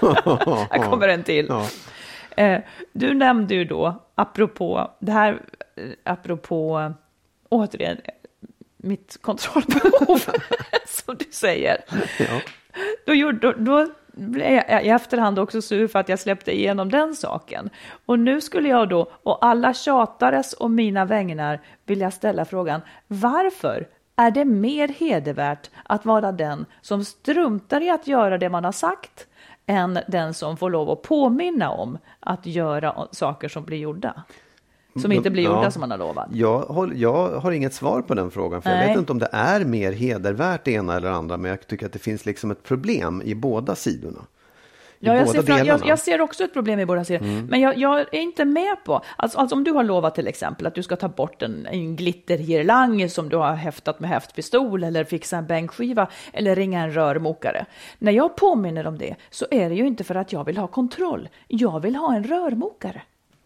Här kommer en till. Ja. Eh, du nämnde ju då, apropå det här, apropå återigen, mitt kontrollbehov, som du säger. Ja. Då, gjorde, då, då blev jag i efterhand också sur för att jag släppte igenom den saken. Och nu skulle jag då, och alla tjatares och mina vägnar, vill jag ställa frågan, varför är det mer hedervärt att vara den som struntar i att göra det man har sagt än den som får lov att påminna om att göra saker som blir gjorda? Som inte blir gjorda ja, som man har lovat. Jag har, jag har inget svar på den frågan. För Nej. jag vet inte om det är mer hedervärt det ena eller andra. Men jag tycker att det finns liksom ett problem i båda sidorna. I ja, jag, båda ser fram, jag, jag ser också ett problem i båda sidor. Mm. Men jag, jag är inte med på. Alltså, alltså om du har lovat till exempel att du ska ta bort en, en glitterhirlang som du har häftat med häftpistol. Eller fixa en bänkskiva. Eller ringa en rörmokare. När jag påminner om det så är det ju inte för att jag vill ha kontroll. Jag vill ha en rörmokare.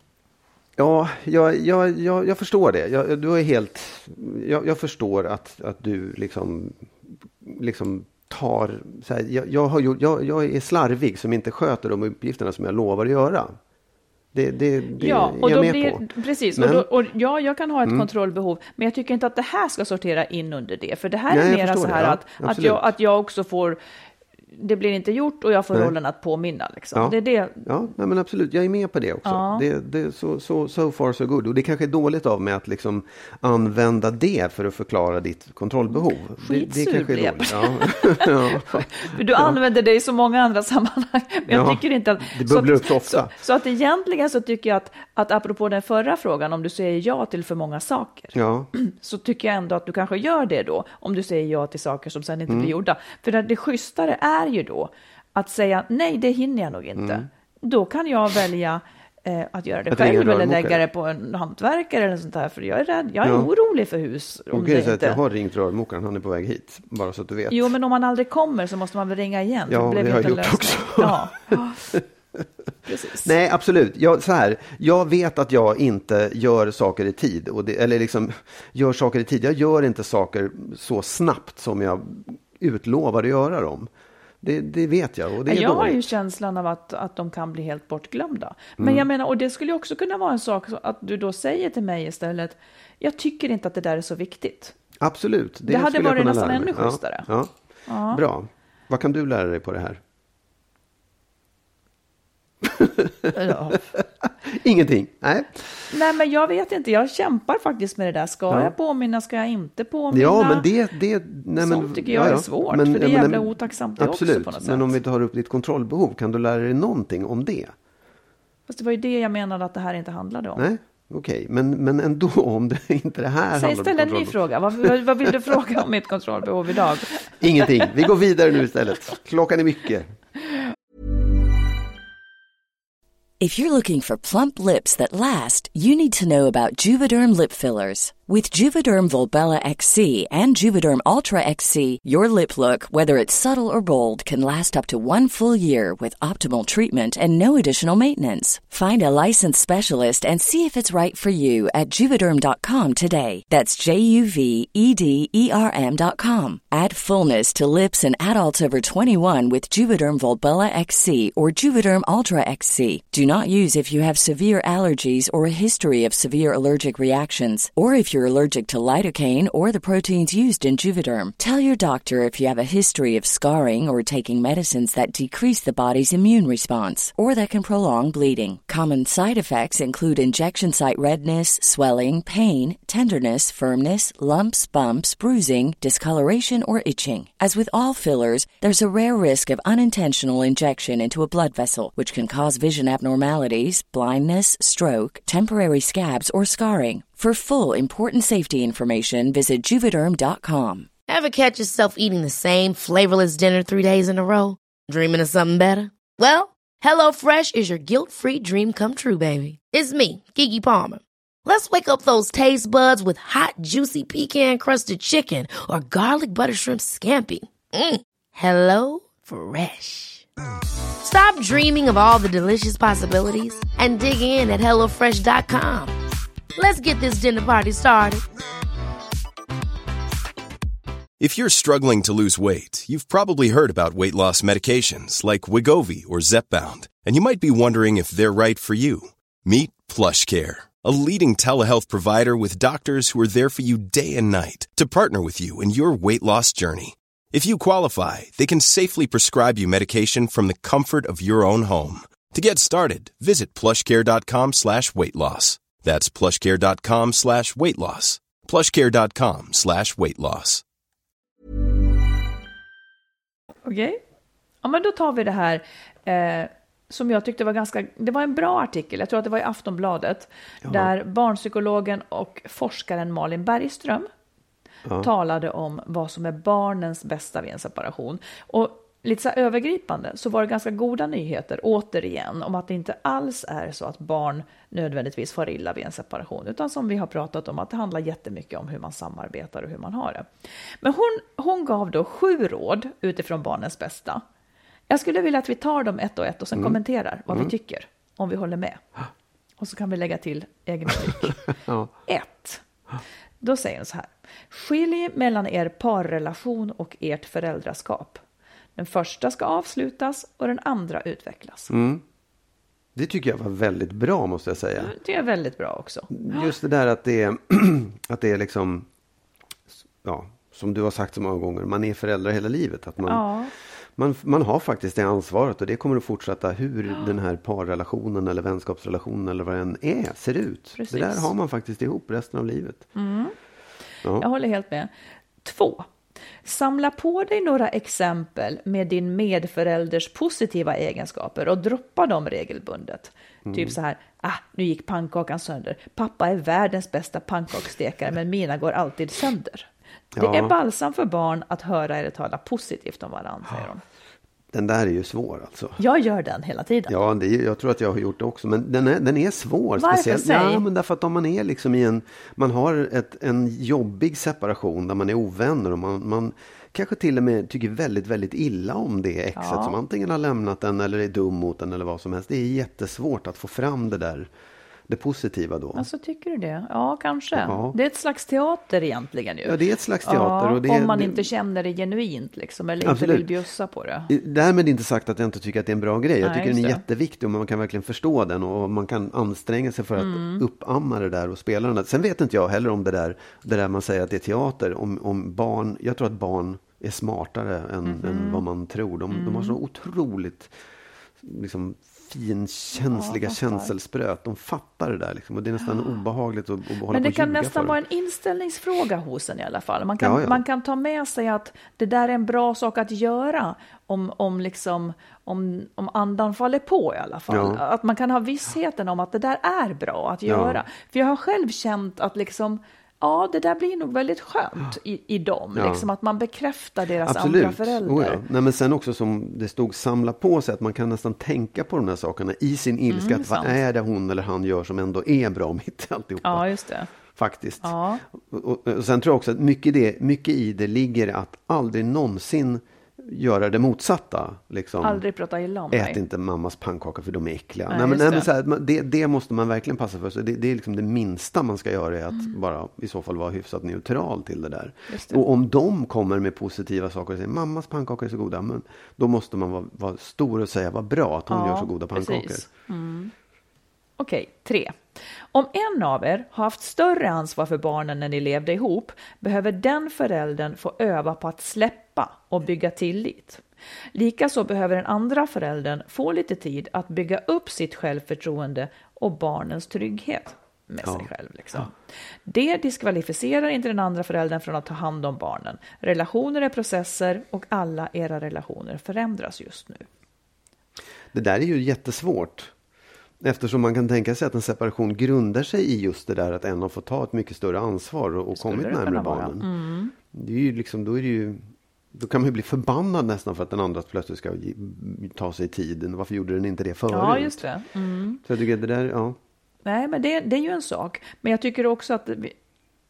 Ja, jag, jag, jag, jag förstår det. Jag, du är helt, jag, jag förstår att, att du liksom, liksom tar... Så här, jag, jag, har gjort, jag, jag är slarvig som inte sköter de uppgifterna som jag lovar att göra. Det, det, det ja, och är jag då med blir, på. Precis, men, och, då, och ja, jag kan ha ett mm. kontrollbehov, men jag tycker inte att det här ska sortera in under det. För det här Nej, är mer så här ja, att, att, jag, att jag också får... Det blir inte gjort och jag får Nej. rollen att påminna. Liksom. Ja, det är det. Ja nej, men absolut. Jag är med på det också. Ja. Det, det, så, så, so far so good. Och det kanske är dåligt av mig att liksom använda det för att förklara ditt kontrollbehov. Skitsur det, det kanske är dåligt. Ja. ja. För du ja. använder det i så många andra sammanhang. Men jag ja, tycker inte att... Det bubblar upp så ofta. Så, så att egentligen så tycker jag att, att apropå den förra frågan, om du säger ja till för många saker. Ja. Så tycker jag ändå att du kanske gör det då. Om du säger ja till saker som sen inte mm. blir gjorda. För det, det schysstare är ju då att säga nej, det hinner jag nog inte. Mm. Då kan jag välja eh, att göra det att själv eller lägga det på en hantverkare eller sånt där. För jag är rädd, jag är ja. orolig för hus. Om Okej, det så inte... att jag har ringt rörmokaren, han är på väg hit. Bara så att du vet. Jo, men om man aldrig kommer så måste man väl ringa igen. Ja, det, det har jag gjort lösning. också. Ja. Precis. Nej, absolut. Jag, så här, jag vet att jag inte gör saker i tid. Och det, eller liksom gör saker i tid. Jag gör inte saker så snabbt som jag utlovar att göra dem. Det, det vet jag och det är jag dåligt. har ju känslan av att, att de kan bli helt bortglömda. Men mm. jag menar, och det skulle också kunna vara en sak att du då säger till mig istället, jag tycker inte att det där är så viktigt. Absolut. Det, det hade skulle varit jag kunna nästan lära ännu mig. schysstare. Ja, ja. Ja. Bra. Vad kan du lära dig på det här? Ja. Ingenting, nej. Nej, men jag vet inte, jag kämpar faktiskt med det där. Ska ja. jag påminna, ska jag inte påminna? Ja, men det... det nej, Sånt men, tycker jag ja, ja. är svårt, men, för det är men, jävla men, otacksamt det absolut, också på något sätt. men om vi tar upp ditt kontrollbehov, kan du lära dig någonting om det? Fast det var ju det jag menade att det här inte handlade om. Nej, okej, okay. men, men ändå om det inte det här Säg, handlar om ställ en ny fråga, vad, vad vill du fråga om mitt kontrollbehov idag? Ingenting, vi går vidare nu istället. Klockan är mycket. If you're looking for plump lips that last, you need to know about Juvederm lip fillers. With Juvederm Volbella X C and Juvederm Ultra X C, your lip look, whether it's subtle or bold, can last up to one full year with optimal treatment and no additional maintenance. Find a licensed specialist and see if it's right for you at juvederm dot com today. That's J U V E D E R M dot com. Add fullness to lips in adults over twenty-one with Juvederm Volbella X C or Juvederm Ultra X C. Do not use if you have severe allergies or a history of severe allergic reactions, or if you're allergic to lidocaine or the proteins used in Juvederm. Tell your doctor if you have a history of scarring or taking medicines that decrease the body's immune response or that can prolong bleeding. Common side effects include injection site redness, swelling, pain, tenderness, firmness, lumps, bumps, bruising, discoloration, or itching. As with all fillers, there's a rare risk of unintentional injection into a blood vessel, which can cause vision abnormalities, blindness, stroke, temporary scabs, or scarring. For full, important safety information, visit Juvederm dot com. Ever catch yourself eating the same flavorless dinner three days in a row? Dreaming of something better? Well, HelloFresh is your guilt-free dream come true, baby. It's me, Keke Palmer. Let's wake up those taste buds with hot, juicy pecan-crusted chicken or garlic butter shrimp scampi. Mm. Hello Fresh. Stop dreaming of all the delicious possibilities and dig in at hello fresh dot com. Let's get this dinner party started. If you're struggling to lose weight, you've probably heard about weight loss medications like Wegovy or Zepbound, and you might be wondering if they're right for you. Meet PlushCare, a leading telehealth provider with doctors who are there for you day and night to partner with you in your weight loss journey. If you qualify, they can safely prescribe you medication from the comfort of your own home. To get started, visit plushcare.com slash weight loss. That's plushcare.com slash weight loss. plushcare.com slash weight loss. Okej. Okay. Ja, men då tar vi det här eh, som jag tyckte var ganska, det var en bra artikel, jag tror att det var i Aftonbladet, ja. Där barnpsykologen och forskaren Malin Bergström ja. talade om vad som är barnens bästa vid en separation. Och lite så här övergripande så var det ganska goda nyheter återigen om att det inte alls är så att barn nödvändigtvis far illa vid en separation, utan som vi har pratat om att det handlar jättemycket om hur man samarbetar och hur man har det. Men hon, hon gav då sju råd utifrån barnens bästa. Jag skulle vilja att vi tar dem ett och ett och sen mm. kommenterar vad mm. vi tycker, om vi håller med. Och så kan vi lägga till egen tyck. ja. Ett. Då säger hon så här: skilj mellan er parrelation och ert föräldraskap. Den första ska avslutas och den andra utvecklas. Mm. Det tycker jag var väldigt bra, måste jag säga. Det är väldigt bra också. Just det där att det är, att det är liksom, ja, som du har sagt så många gånger, man är föräldrar hela livet. Att man, ja. man, man har faktiskt det ansvaret och det kommer att fortsätta hur ja. den här parrelationen eller vänskapsrelationen eller vad den är, ser ut. Precis. Det där har man faktiskt ihop resten av livet. Mm. Ja. Jag håller helt med. Två. Samla på dig några exempel med din medförälders positiva egenskaper och droppa dem regelbundet. Mm. Typ så här: ah, nu gick pannkakan sönder. Pappa är världens bästa pannkaksstekare, men mina går alltid sönder. Ja. Det är balsam för barn att höra er tala positivt om varandra, säger hon. Den där är ju svår alltså. Jag gör den hela tiden. Ja, det är, jag tror att jag har gjort det också. Men den är, den är svår. Varför speciellt. Säg? Ja, men därför att om man är liksom i en... Man har ett, en jobbig separation där man är ovänner och man, man kanske till och med tycker väldigt, väldigt illa om det exet ja. som antingen har lämnat den eller är dum mot den eller vad som helst. Det är jättesvårt att få fram det där, det positiva då. Alltså, tycker du det? Ja, kanske. Ja. Det är ett slags teater egentligen ju. Ja, det är ett slags teater. Ja, och det, om man det, inte känner det genuint liksom, eller absolut. inte vill bjussa på det. Därmed inte sagt att jag inte tycker att det är en bra grej. Jag Nej, tycker den är det. jätteviktig och man kan verkligen förstå den och man kan anstränga sig för att mm. uppamma det där och spela den där. Sen vet inte jag heller om det där, det där man säger att det är teater. Om, om barn, jag tror att barn är smartare än, mm. än vad man tror. De, mm. de har så otroligt liksom finkänsliga ja, känselspröt. De fattar det där liksom. Och det är nästan ja. obehagligt att, att hålla. Men det på kan nästan för. vara en inställningsfråga hos en i alla fall. Man kan, ja, ja. man kan ta med sig att det där är en bra sak att göra om, om, liksom, om, om andan faller på i alla fall. Ja. Att man kan ha vissheten om att det där är bra att göra. Ja. För jag har själv känt att liksom ja, det där blir nog väldigt skönt i, i dem. Ja. Liksom att man bekräftar deras absolut. andra föräldrar. Oh ja. Nej, men sen också som det stod samla på sig att man kan nästan tänka på de här sakerna i sin ilska. Mm, att vad är det hon eller han gör som ändå är bra mitt i alltihopa. Ja, just det. Faktiskt. Ja. Och, och, och sen tror jag också att mycket, det, mycket i det ligger att aldrig någonsin göra det motsatta. Liksom. Aldrig prata illa om Ät mig. inte mammas pannkaka för de är äckliga. Nej, nej, men, det. nej, men så här, det, det måste man verkligen passa för. Så det, det är liksom det minsta man ska göra är att mm. bara i så fall vara hyfsat neutral till det där. Det. Och om de kommer med positiva saker och säger mammas pannkaka är så goda, men då måste man vara, vara stor och säga vad bra att hon ja, gör så goda pannkakor. Mm. Okej, tre. Om en av er har haft större ansvar för barnen när ni levde ihop, behöver den föräldern få öva på att släppa och bygga tillit. Likaså behöver den andra föräldern få lite tid att bygga upp sitt självförtroende och barnens trygghet med ja. sig själv. Liksom. Ja. Det diskvalificerar inte den andra föräldern från att ta hand om barnen. Relationer är processer och alla era relationer förändras just nu. Det där är ju jättesvårt. Eftersom man kan tänka sig att en separation grundar sig i just det där att en har fått ta ett mycket större ansvar och, och kommit närmare barnen. Mm. Det är ju liksom, då är det ju, då kan man ju bli förbannad nästan för att den andra plötsligt ska ta sig tiden. Varför gjorde den inte det förut? Ja, just det. Mm. Så jag tycker det där, ja. Nej, men det, det är ju en sak. Men jag tycker också att vi,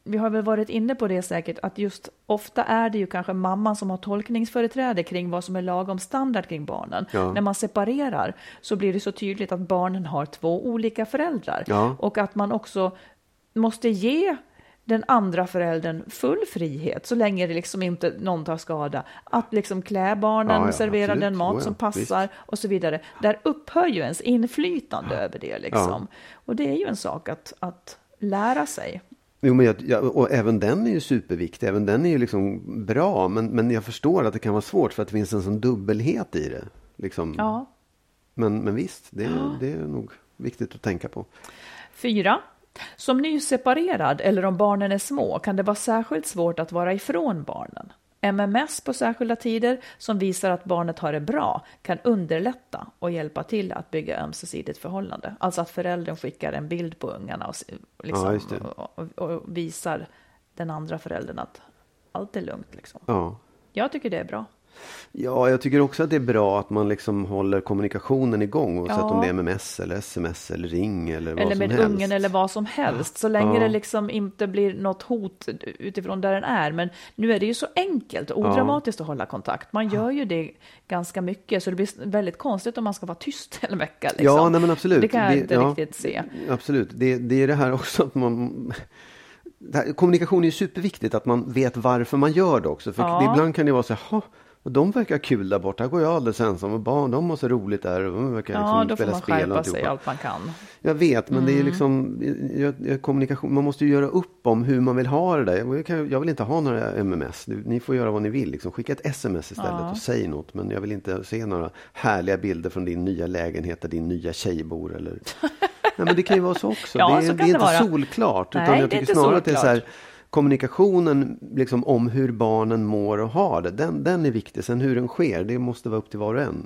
vi har väl varit inne på det säkert, att just ofta är det ju kanske mamman som har tolkningsföreträde kring vad som är lagom standard kring barnen. Ja. När man separerar så blir det så tydligt att barnen har två olika föräldrar. Ja. Och att man också måste ge den andra föräldern full frihet så länge det liksom inte någon tar skada. Att liksom klä barnen, Ja, ja, servera absolut. den mat Oh, ja, som passar visst. och så vidare. Där upphör ju ens inflytande över det liksom. Ja. Och det är ju en sak att, att lära sig. Jo, men jag, jag, och även den är ju superviktig. Även den är ju liksom bra. Men, men jag förstår att det kan vara svårt för att det finns en sån dubbelhet i det. Liksom. Ja. Men, men visst, det, det är nog viktigt att tänka på. Fyra. Som nyseparerad eller om barnen är små kan det vara särskilt svårt att vara ifrån barnen. M M S på särskilda tider som visar att barnet har det bra kan underlätta och hjälpa till att bygga ömsesidigt förhållande. Alltså att föräldern skickar en bild på ungarna och, liksom, Ja, just det. och, och, och visar den andra föräldern att allt är lugnt. Liksom. Ja. Jag tycker det är bra. Ja, jag tycker också att det är bra att man liksom håller kommunikationen igång. Oavsett Ja. om det är M M S eller S M S eller ring eller vad Eller som med helst. ungen eller vad som helst. Så länge Ja. det liksom inte blir något hot utifrån där den är. Men nu är det ju så enkelt och odramatiskt att hålla kontakt. Man gör ju det ganska mycket. Så det blir väldigt konstigt om man ska vara tyst en vecka. Liksom. Ja, nej, men absolut. Det kan jag det, inte ja, riktigt se. Absolut. Det, det är det här också att man... Det här, kommunikation är ju superviktigt. Att man vet varför man gör det också. För Ja. ibland kan det vara så här... Och de verkar kul där borta. Här går jag alldeles ensam. Och barn, de har så roligt där. Och de verkar Ja, liksom då får spela man spel och skärpa sig alltihopa. allt man kan. Jag vet, men Mm. det är liksom jag, jag, kommunikation. Man måste ju göra upp om hur man vill ha det där. Jag, kan, jag vill inte ha några M M S. Ni får göra vad ni vill. Liksom. Skicka ett S M S istället Ja. och säg något. Men jag vill inte se några härliga bilder från din nya lägenhet där din nya tjej bor. Eller... Nej, men det kan ju vara så också. Ja, det är, så kan det är det inte vara. solklart. Nej, Utan det är jag tycker inte snarare att det är så här, solklart. kommunikationen liksom, om hur barnen mår och har det. Den, den är viktig. Sen hur den sker, det måste vara upp till var och en.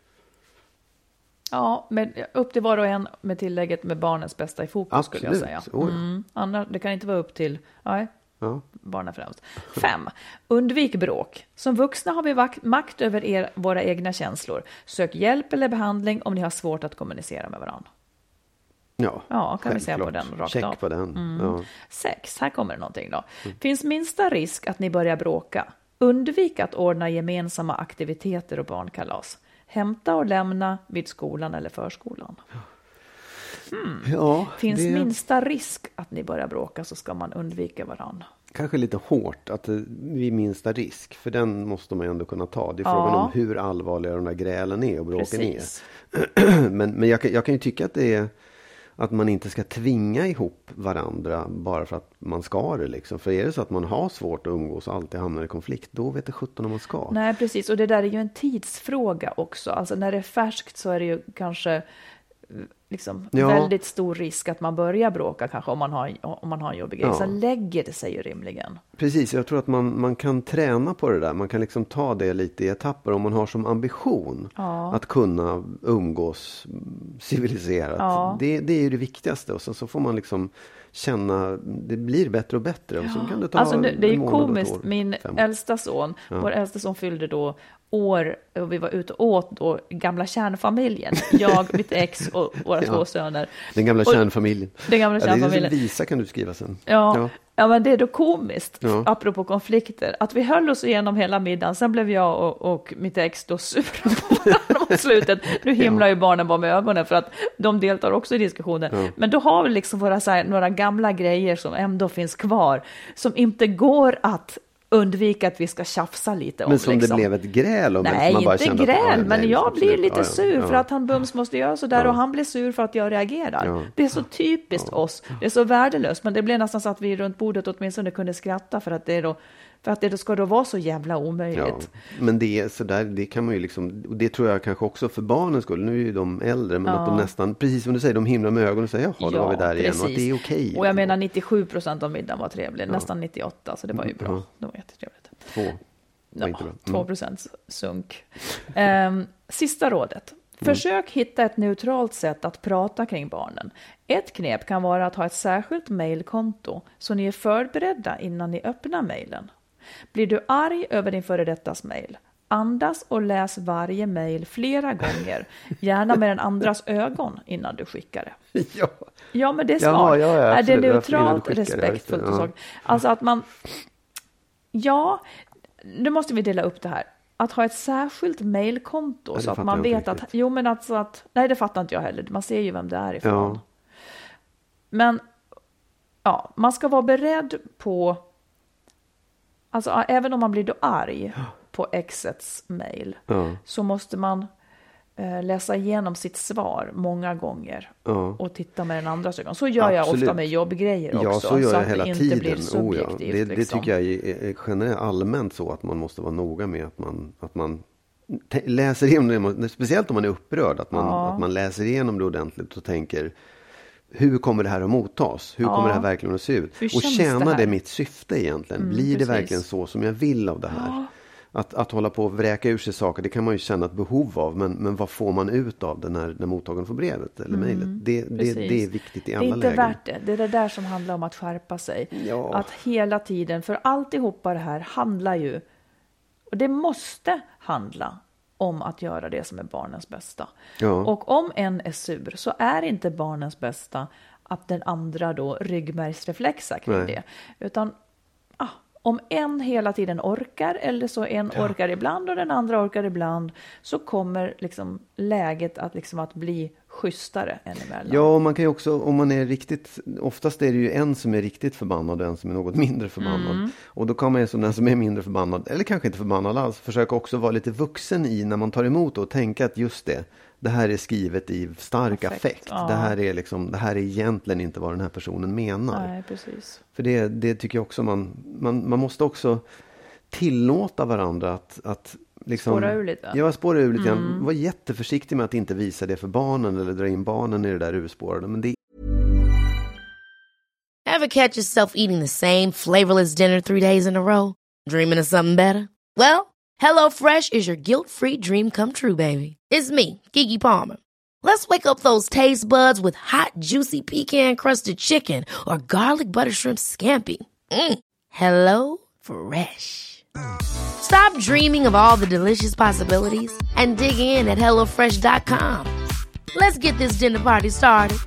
Ja, men upp till var och en med tillägget med barnens bästa i fokus skulle jag Absolut. säga. Oh ja. Mm. Annars, det kan inte vara upp till... Nej. Ja. Barnen främst. Fem. Undvik bråk. Som vuxna har vi vak- makt över er, våra egna känslor. Sök hjälp eller behandling om ni har svårt att kommunicera med varandra. Ja, Ja, kan vi säga på självklart. den rakt Check av. på den. Mm. Ja. Sex. Här kommer det någonting då. Finns minsta risk att ni börjar bråka. Undvik att ordna gemensamma aktiviteter och barnkalas. Hämta och lämna vid skolan eller förskolan. Mm. Ja, Finns det... minsta risk att ni börjar bråka så ska man undvika varandra. Kanske lite hårt att det, vid minsta risk. För den måste man ju ändå kunna ta. Det är Ja. frågan om hur allvarliga de där grälen är och bråken Precis. är. Men, men jag, kan, jag kan ju tycka att det är att man inte ska tvinga ihop varandra bara för att man ska det. Liksom. För är det så att man har svårt att umgås och alltid hamnar i konflikt, då vet det sjutton om man ska. Nej, precis. Och det där är ju en tidsfråga också. Alltså när det är färskt så är det ju kanske liksom Ja. väldigt stor risk att man börjar bråka kanske om man har, om man har en jobbig grej. Ja. Sen lägger det sig ju rimligen. Precis, jag tror att man, man kan träna på det där. Man kan liksom ta det lite i etapper om man har som ambition Ja. att kunna umgås civiliserat. Ja. Det, det är ju det viktigaste och så, så får man liksom känna, det blir bättre och bättre. Och så kan det ta Alltså nu, det är ju en månad och ett komiskt, år, min fem år. äldsta son, Ja. vår äldsta son fyllde då år och vi var ute och åt då gamla kärnfamiljen. Jag, mitt ex och våra Ja. två söner. Den gamla Och- kärnfamiljen. Den gamla Ja, det är kärnfamiljen. som Visa kan du skriva sen. Ja, Ja. ja. men det är då komiskt, Ja. apropå konflikter, att vi höll oss igenom hela middagen, sen blev jag och, och mitt ex då sura på varandra mot slutet. Nu himlar ju barnen bara med ögonen för att de deltar också i diskussionen. Ja. Men då har vi liksom våra, så här, några gamla grejer som ändå finns kvar, som inte går att undvika att vi ska tjafsa lite om. Men som liksom. det blev ett gräl om. Nej, man bara inte kände att, gräl, ja, men nej, jag absolut. blir lite Ja, ja, sur ja. för att han bums måste göra sådär Ja. och han blir sur för att jag reagerar. Ja. Det är så typiskt oss, det är så värdelöst, men det blev nästan så att vi runt bordet åtminstone kunde skratta för att det, då, för att det då ska då vara så jävla omöjligt. Ja, men det är så där, det kan man ju liksom, och det tror jag kanske också för barnens skull, nu är ju de äldre, men Ja. att de nästan, precis som du säger, de himlar med ögonen och säger, jaha, då var vi där igen, och att det är okej. Och jag menar nittiosju procent av middagen var trevlig, nästan nittioåtta, så det var ju bra. Ja. Det var jättetrevligt. Två. var Ja, inte bra. Mm. två procent sunk. Um, sista rådet. Försök hitta ett neutralt sätt att prata kring barnen. Ett knep kan vara att ha ett särskilt mejlkonto så ni är förberedda innan ni öppnar mejlen. Blir du arg över din före dettas mejl? Andas och läs varje mejl flera gånger. Gärna med den andras ögon innan du skickar det. Ja, ja men det är smart. Ja, ja, ja, är det absolut. neutralt, respektfullt och så? Alltså att man... Ja, nu måste vi dela upp det här. Att ha ett särskilt mejlkonto ja, så att man vet att... Jo, men alltså att... Nej, det fattar inte jag heller. Man ser ju vem det är ifrån. Ja. Men ja, man ska vara beredd på... Alltså även om man blir då arg ja. på exets mejl ja. så måste man eh, läsa igenom sitt svar många gånger ja. och titta med den andra ögon. Så gör jag Absolut. ofta med jobbgrejer också. Ja, så gör så jag att hela det inte tiden. blir subjektivt. Oh, ja. det, det liksom. tycker jag är generellt allmänt så att man måste vara noga med att man, att man t- läser igenom det. Speciellt om man är upprörd. Att man, ja. att man läser igenom det ordentligt och tänker... Hur kommer det här att mottas? Hur ja. kommer det här verkligen att se ut? Och tjänar det, det mitt syfte egentligen? Mm, Blir precis. det verkligen så som jag vill av det här? Ja. Att, att hålla på och vräka ur sig saker, det kan man ju känna ett behov av. Men, men vad får man ut av det när, när mottagaren får brevet eller mm, mejlet? Det, det, det är viktigt i alla lägen. Det är inte lägen. värt det. Det är det där som handlar om att skärpa sig. Ja. Att hela tiden, för alltihopa det här handlar ju, och det måste handla om att göra det som är barnens bästa. Ja. Och om en är sur så är inte barnens bästa att den andra då ryggmärgsreflexar kring Nej. det. Utan ah, om en hela tiden orkar eller så en ja. orkar ibland och den andra orkar ibland så kommer liksom läget att, liksom att bli schysstare än emellan. Ja, och man kan ju också, om man är riktigt, oftast är det ju en som är riktigt förbannad och en som är något mindre förbannad. Mm. Och då kan man ju som den som är mindre förbannad, eller kanske inte förbannad alls, försöka också vara lite vuxen i när man tar emot och tänka att just det, det här är skrivet i stark affekt. affekt. Ja. Det här är liksom, det här är egentligen inte vad den här personen menar. Nej, precis. För det, det tycker jag också man, man, man måste också tillåta varandra att, att liksom, spåra ur lite. Ja, spåra ur lite. Mm. Var jätteförsiktig med att inte visa det för barnen eller dra in barnen i det där urspårade. Men det... Ever catch yourself eating the same flavorless dinner three days in a row? Dreaming of something better? Well, HelloFresh is your guilt-free dream come true, baby. It's me, Keke Palmer. Let's wake up those taste buds with hot, juicy pecan-crusted chicken or garlic butter shrimp scampi. Mm. Hello Fresh. Stop dreaming of all the delicious possibilities and dig in at hello fresh dot com. Let's get this dinner party started.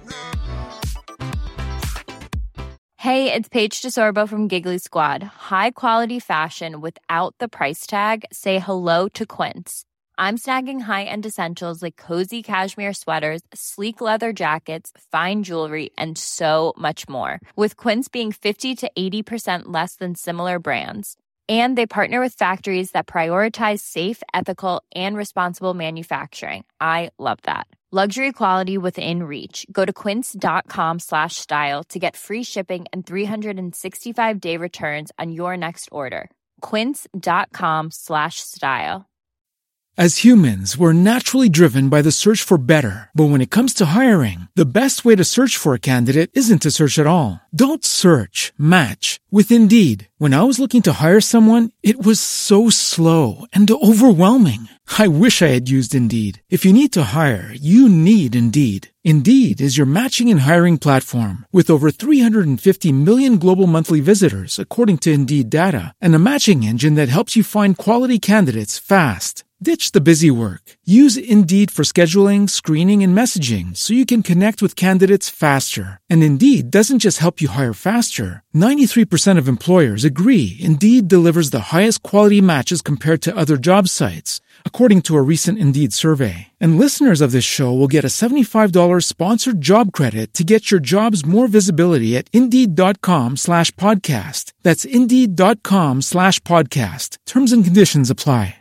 Hey, it's Paige DeSorbo from Giggly Squad. High quality fashion without the price tag. Say hello to Quince. I'm snagging high-end essentials like cozy cashmere sweaters, sleek leather jackets, fine jewelry, and so much more. With Quince being fifty to eighty percent less than similar brands. And they partner with factories that prioritize safe, ethical, and responsible manufacturing. I love that. Luxury quality within reach. Go to quince.com slash style to get free shipping and three sixty-five day returns on your next order. Quince.com slash style. As humans, we're naturally driven by the search for better. But when it comes to hiring, the best way to search for a candidate isn't to search at all. Don't search, match with Indeed. When I was looking to hire someone, it was so slow and overwhelming. I wish I had used Indeed. If you need to hire, you need Indeed. Indeed is your matching and hiring platform with over three hundred fifty million global monthly visitors, according to Indeed data, and a matching engine that helps you find quality candidates fast. Ditch the busy work. Use Indeed for scheduling, screening, and messaging so you can connect with candidates faster. And Indeed doesn't just help you hire faster. ninety-three percent of employers agree Indeed delivers the highest quality matches compared to other job sites, according to a recent Indeed survey. And listeners of this show will get a seventy-five dollars sponsored job credit to get your jobs more visibility at Indeed.com slash podcast. That's Indeed.com slash podcast. Terms and conditions apply.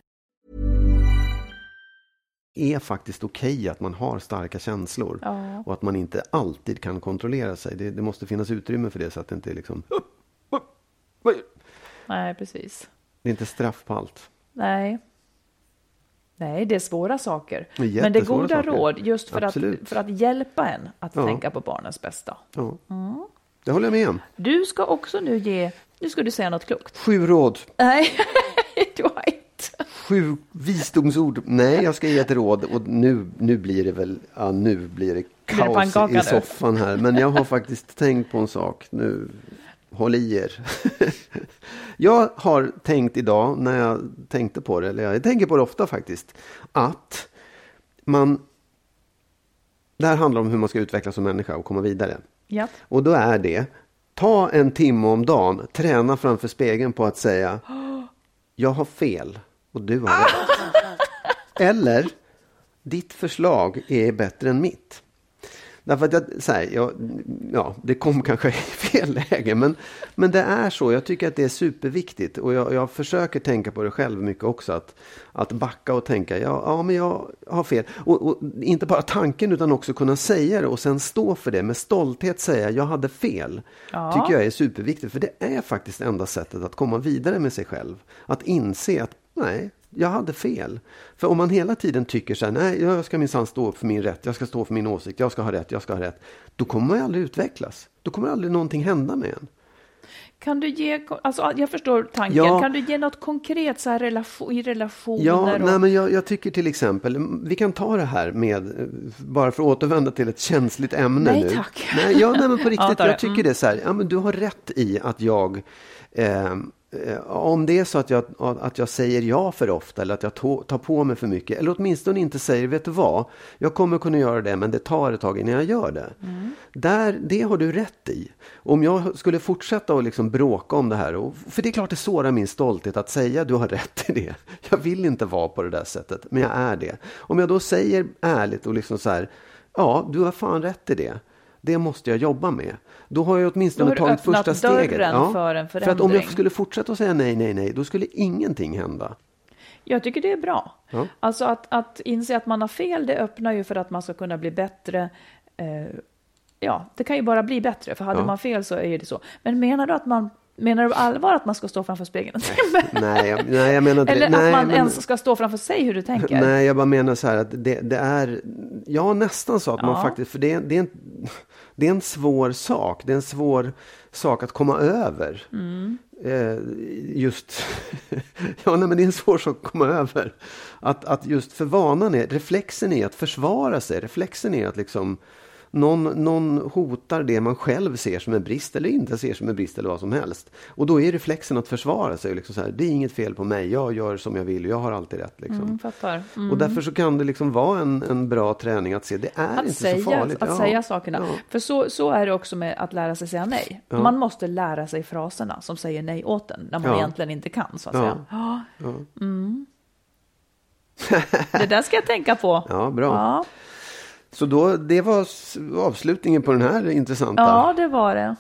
Är faktiskt okej okay att man har starka känslor ja. och att man inte alltid kan kontrollera sig. Det, det måste finnas utrymme för det så att det inte är liksom... Nej, precis. Det är inte straff på allt. Nej. Nej, det är svåra saker. Det Men det är goda saker. råd just för att, för att hjälpa en att ja. tänka på barnens bästa. Ja. Mm. Det håller jag med om. Du ska också nu ge... Nu ska du säga något klokt. Sju råd. Nej, du har inte. Sju visdomsord. Nej, jag ska ge ett råd. Och nu, nu blir det väl... Ja, nu blir det kaos blir det i soffan här. Men jag har faktiskt tänkt på en sak. Nu, håll i er. Jag har tänkt idag, när jag tänkte på det, eller jag tänker på det ofta faktiskt, att man, det här handlar om hur man ska utvecklas som människa och komma vidare. Ja. Och då är det, ta en timme om dagen, träna framför spegeln på att säga, jag har fel och du har rätt. Eller, ditt förslag är bättre än mitt. Därför att jag, så här, jag, ja, det kom kanske i fel läge, men, men det är så. Jag tycker att det är superviktigt och jag, jag försöker tänka på det själv mycket också. Att, att backa och tänka, ja, ja men jag har fel. Och, och inte bara tanken utan också kunna säga det och sen stå för det. Med stolthet säga, jag hade fel. Ja. Tycker jag är superviktigt, för det är faktiskt enda sättet att komma vidare med sig själv. Att inse att, nej, jag hade fel. För om man hela tiden tycker så här, nej, jag ska minsann stå upp för min rätt, jag ska stå för min åsikt, jag ska ha rätt, jag ska ha rätt. Då kommer man aldrig utvecklas. Då kommer aldrig någonting hända med en. Kan du ge, alltså jag förstår tanken, ja. Kan du ge något konkret så här relation, i relationer? Ja, och... nej, men jag, jag tycker till exempel, vi kan ta det här med, bara för att återvända till ett känsligt ämne nej, nu. Tack. Nej, ja, nej, men på riktigt, ja, jag tycker mm. det är så här, ja, men du har rätt i att jag... Eh, om det är så att jag, att jag säger ja för ofta eller att jag to, tar på mig för mycket eller åtminstone inte säger, vet du vad, jag kommer kunna göra det men det tar ett tag innan jag gör det. Mm. Där, det har du rätt i. Om jag skulle fortsätta att liksom bråka om det här, och, för det är klart det sårar min stolthet att säga du har rätt i det. Jag vill inte vara på det där sättet, men jag är det. Om jag då säger ärligt och liksom så här, ja, du har fan rätt i det. Det måste jag jobba med. Då har jag åtminstone då har tagit första steget. Ja, för en förändring. För att om jag skulle fortsätta att säga nej, nej, nej, då skulle ingenting hända. Jag tycker det är bra. Ja. Alltså att, att inse att man har fel, det öppnar ju för att man ska kunna bli bättre. Eh, ja, det kan ju bara bli bättre. För hade ja. man fel så är det så. Men menar du att man Menar du allvar att man ska stå framför spegeln? nej, jag, nej, jag menar inte Eller det. att nej, man men... ens ska stå framför sig hur du tänker? Nej, jag bara menar så här att det, det är, ja nästan så att ja. man faktiskt, för det är, det, är en, det är en svår sak. Det är en svår sak att komma över. Mm. Eh, just, ja nej, men det är en svår sak att komma över. Att, att just för vanan är, reflexen är att försvara sig. Reflexen är att liksom Någon, någon hotar det man själv ser som en brist eller inte ser som en brist eller vad som helst. Och då är reflexen att försvara sig. Liksom så här, det är inget fel på mig, jag gör som jag vill, jag har alltid rätt. Liksom. Mm, fattar. Mm. Och därför så kan det liksom vara en, en bra träning att se, det är att inte säga, så farligt. Att ja. säga sakerna. Ja. För så, så är det också med att lära sig säga nej. Ja. Man måste lära sig fraserna som säger nej åt en, när man ja. egentligen inte kan. Så att ja. säga. Ja. Ja. Mm. Det där ska jag tänka på. Ja, bra. Ja. Så då, det var avslutningen på den här intressanta... Ja, det var det.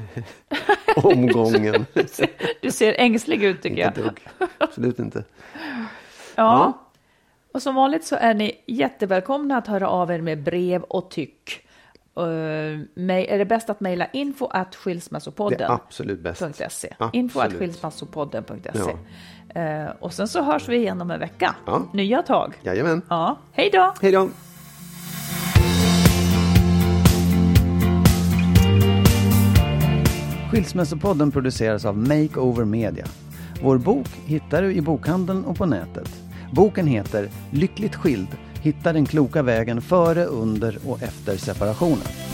omgången. Du ser, du ser ängslig ut tycker inte jag. Dugg. Absolut inte. Ja. ja, och som vanligt så är ni jättevälkomna att höra av er med brev och tyck. Uh, är det bäst att mejla info at skilsmässopodden? Det är absolut bäst. .se. Info at skilsmässopodden punkt se. Ja. Uh, och sen så hörs vi igen om en vecka. Ja. Nya tag. Jajamän. Ja. Hej då! Hej då! Skilsmässopodden produceras av Makeover Media. Vår bok hittar du i bokhandeln och på nätet. Boken heter Lyckligt skild. Hitta den kloka vägen före, under och efter separationen.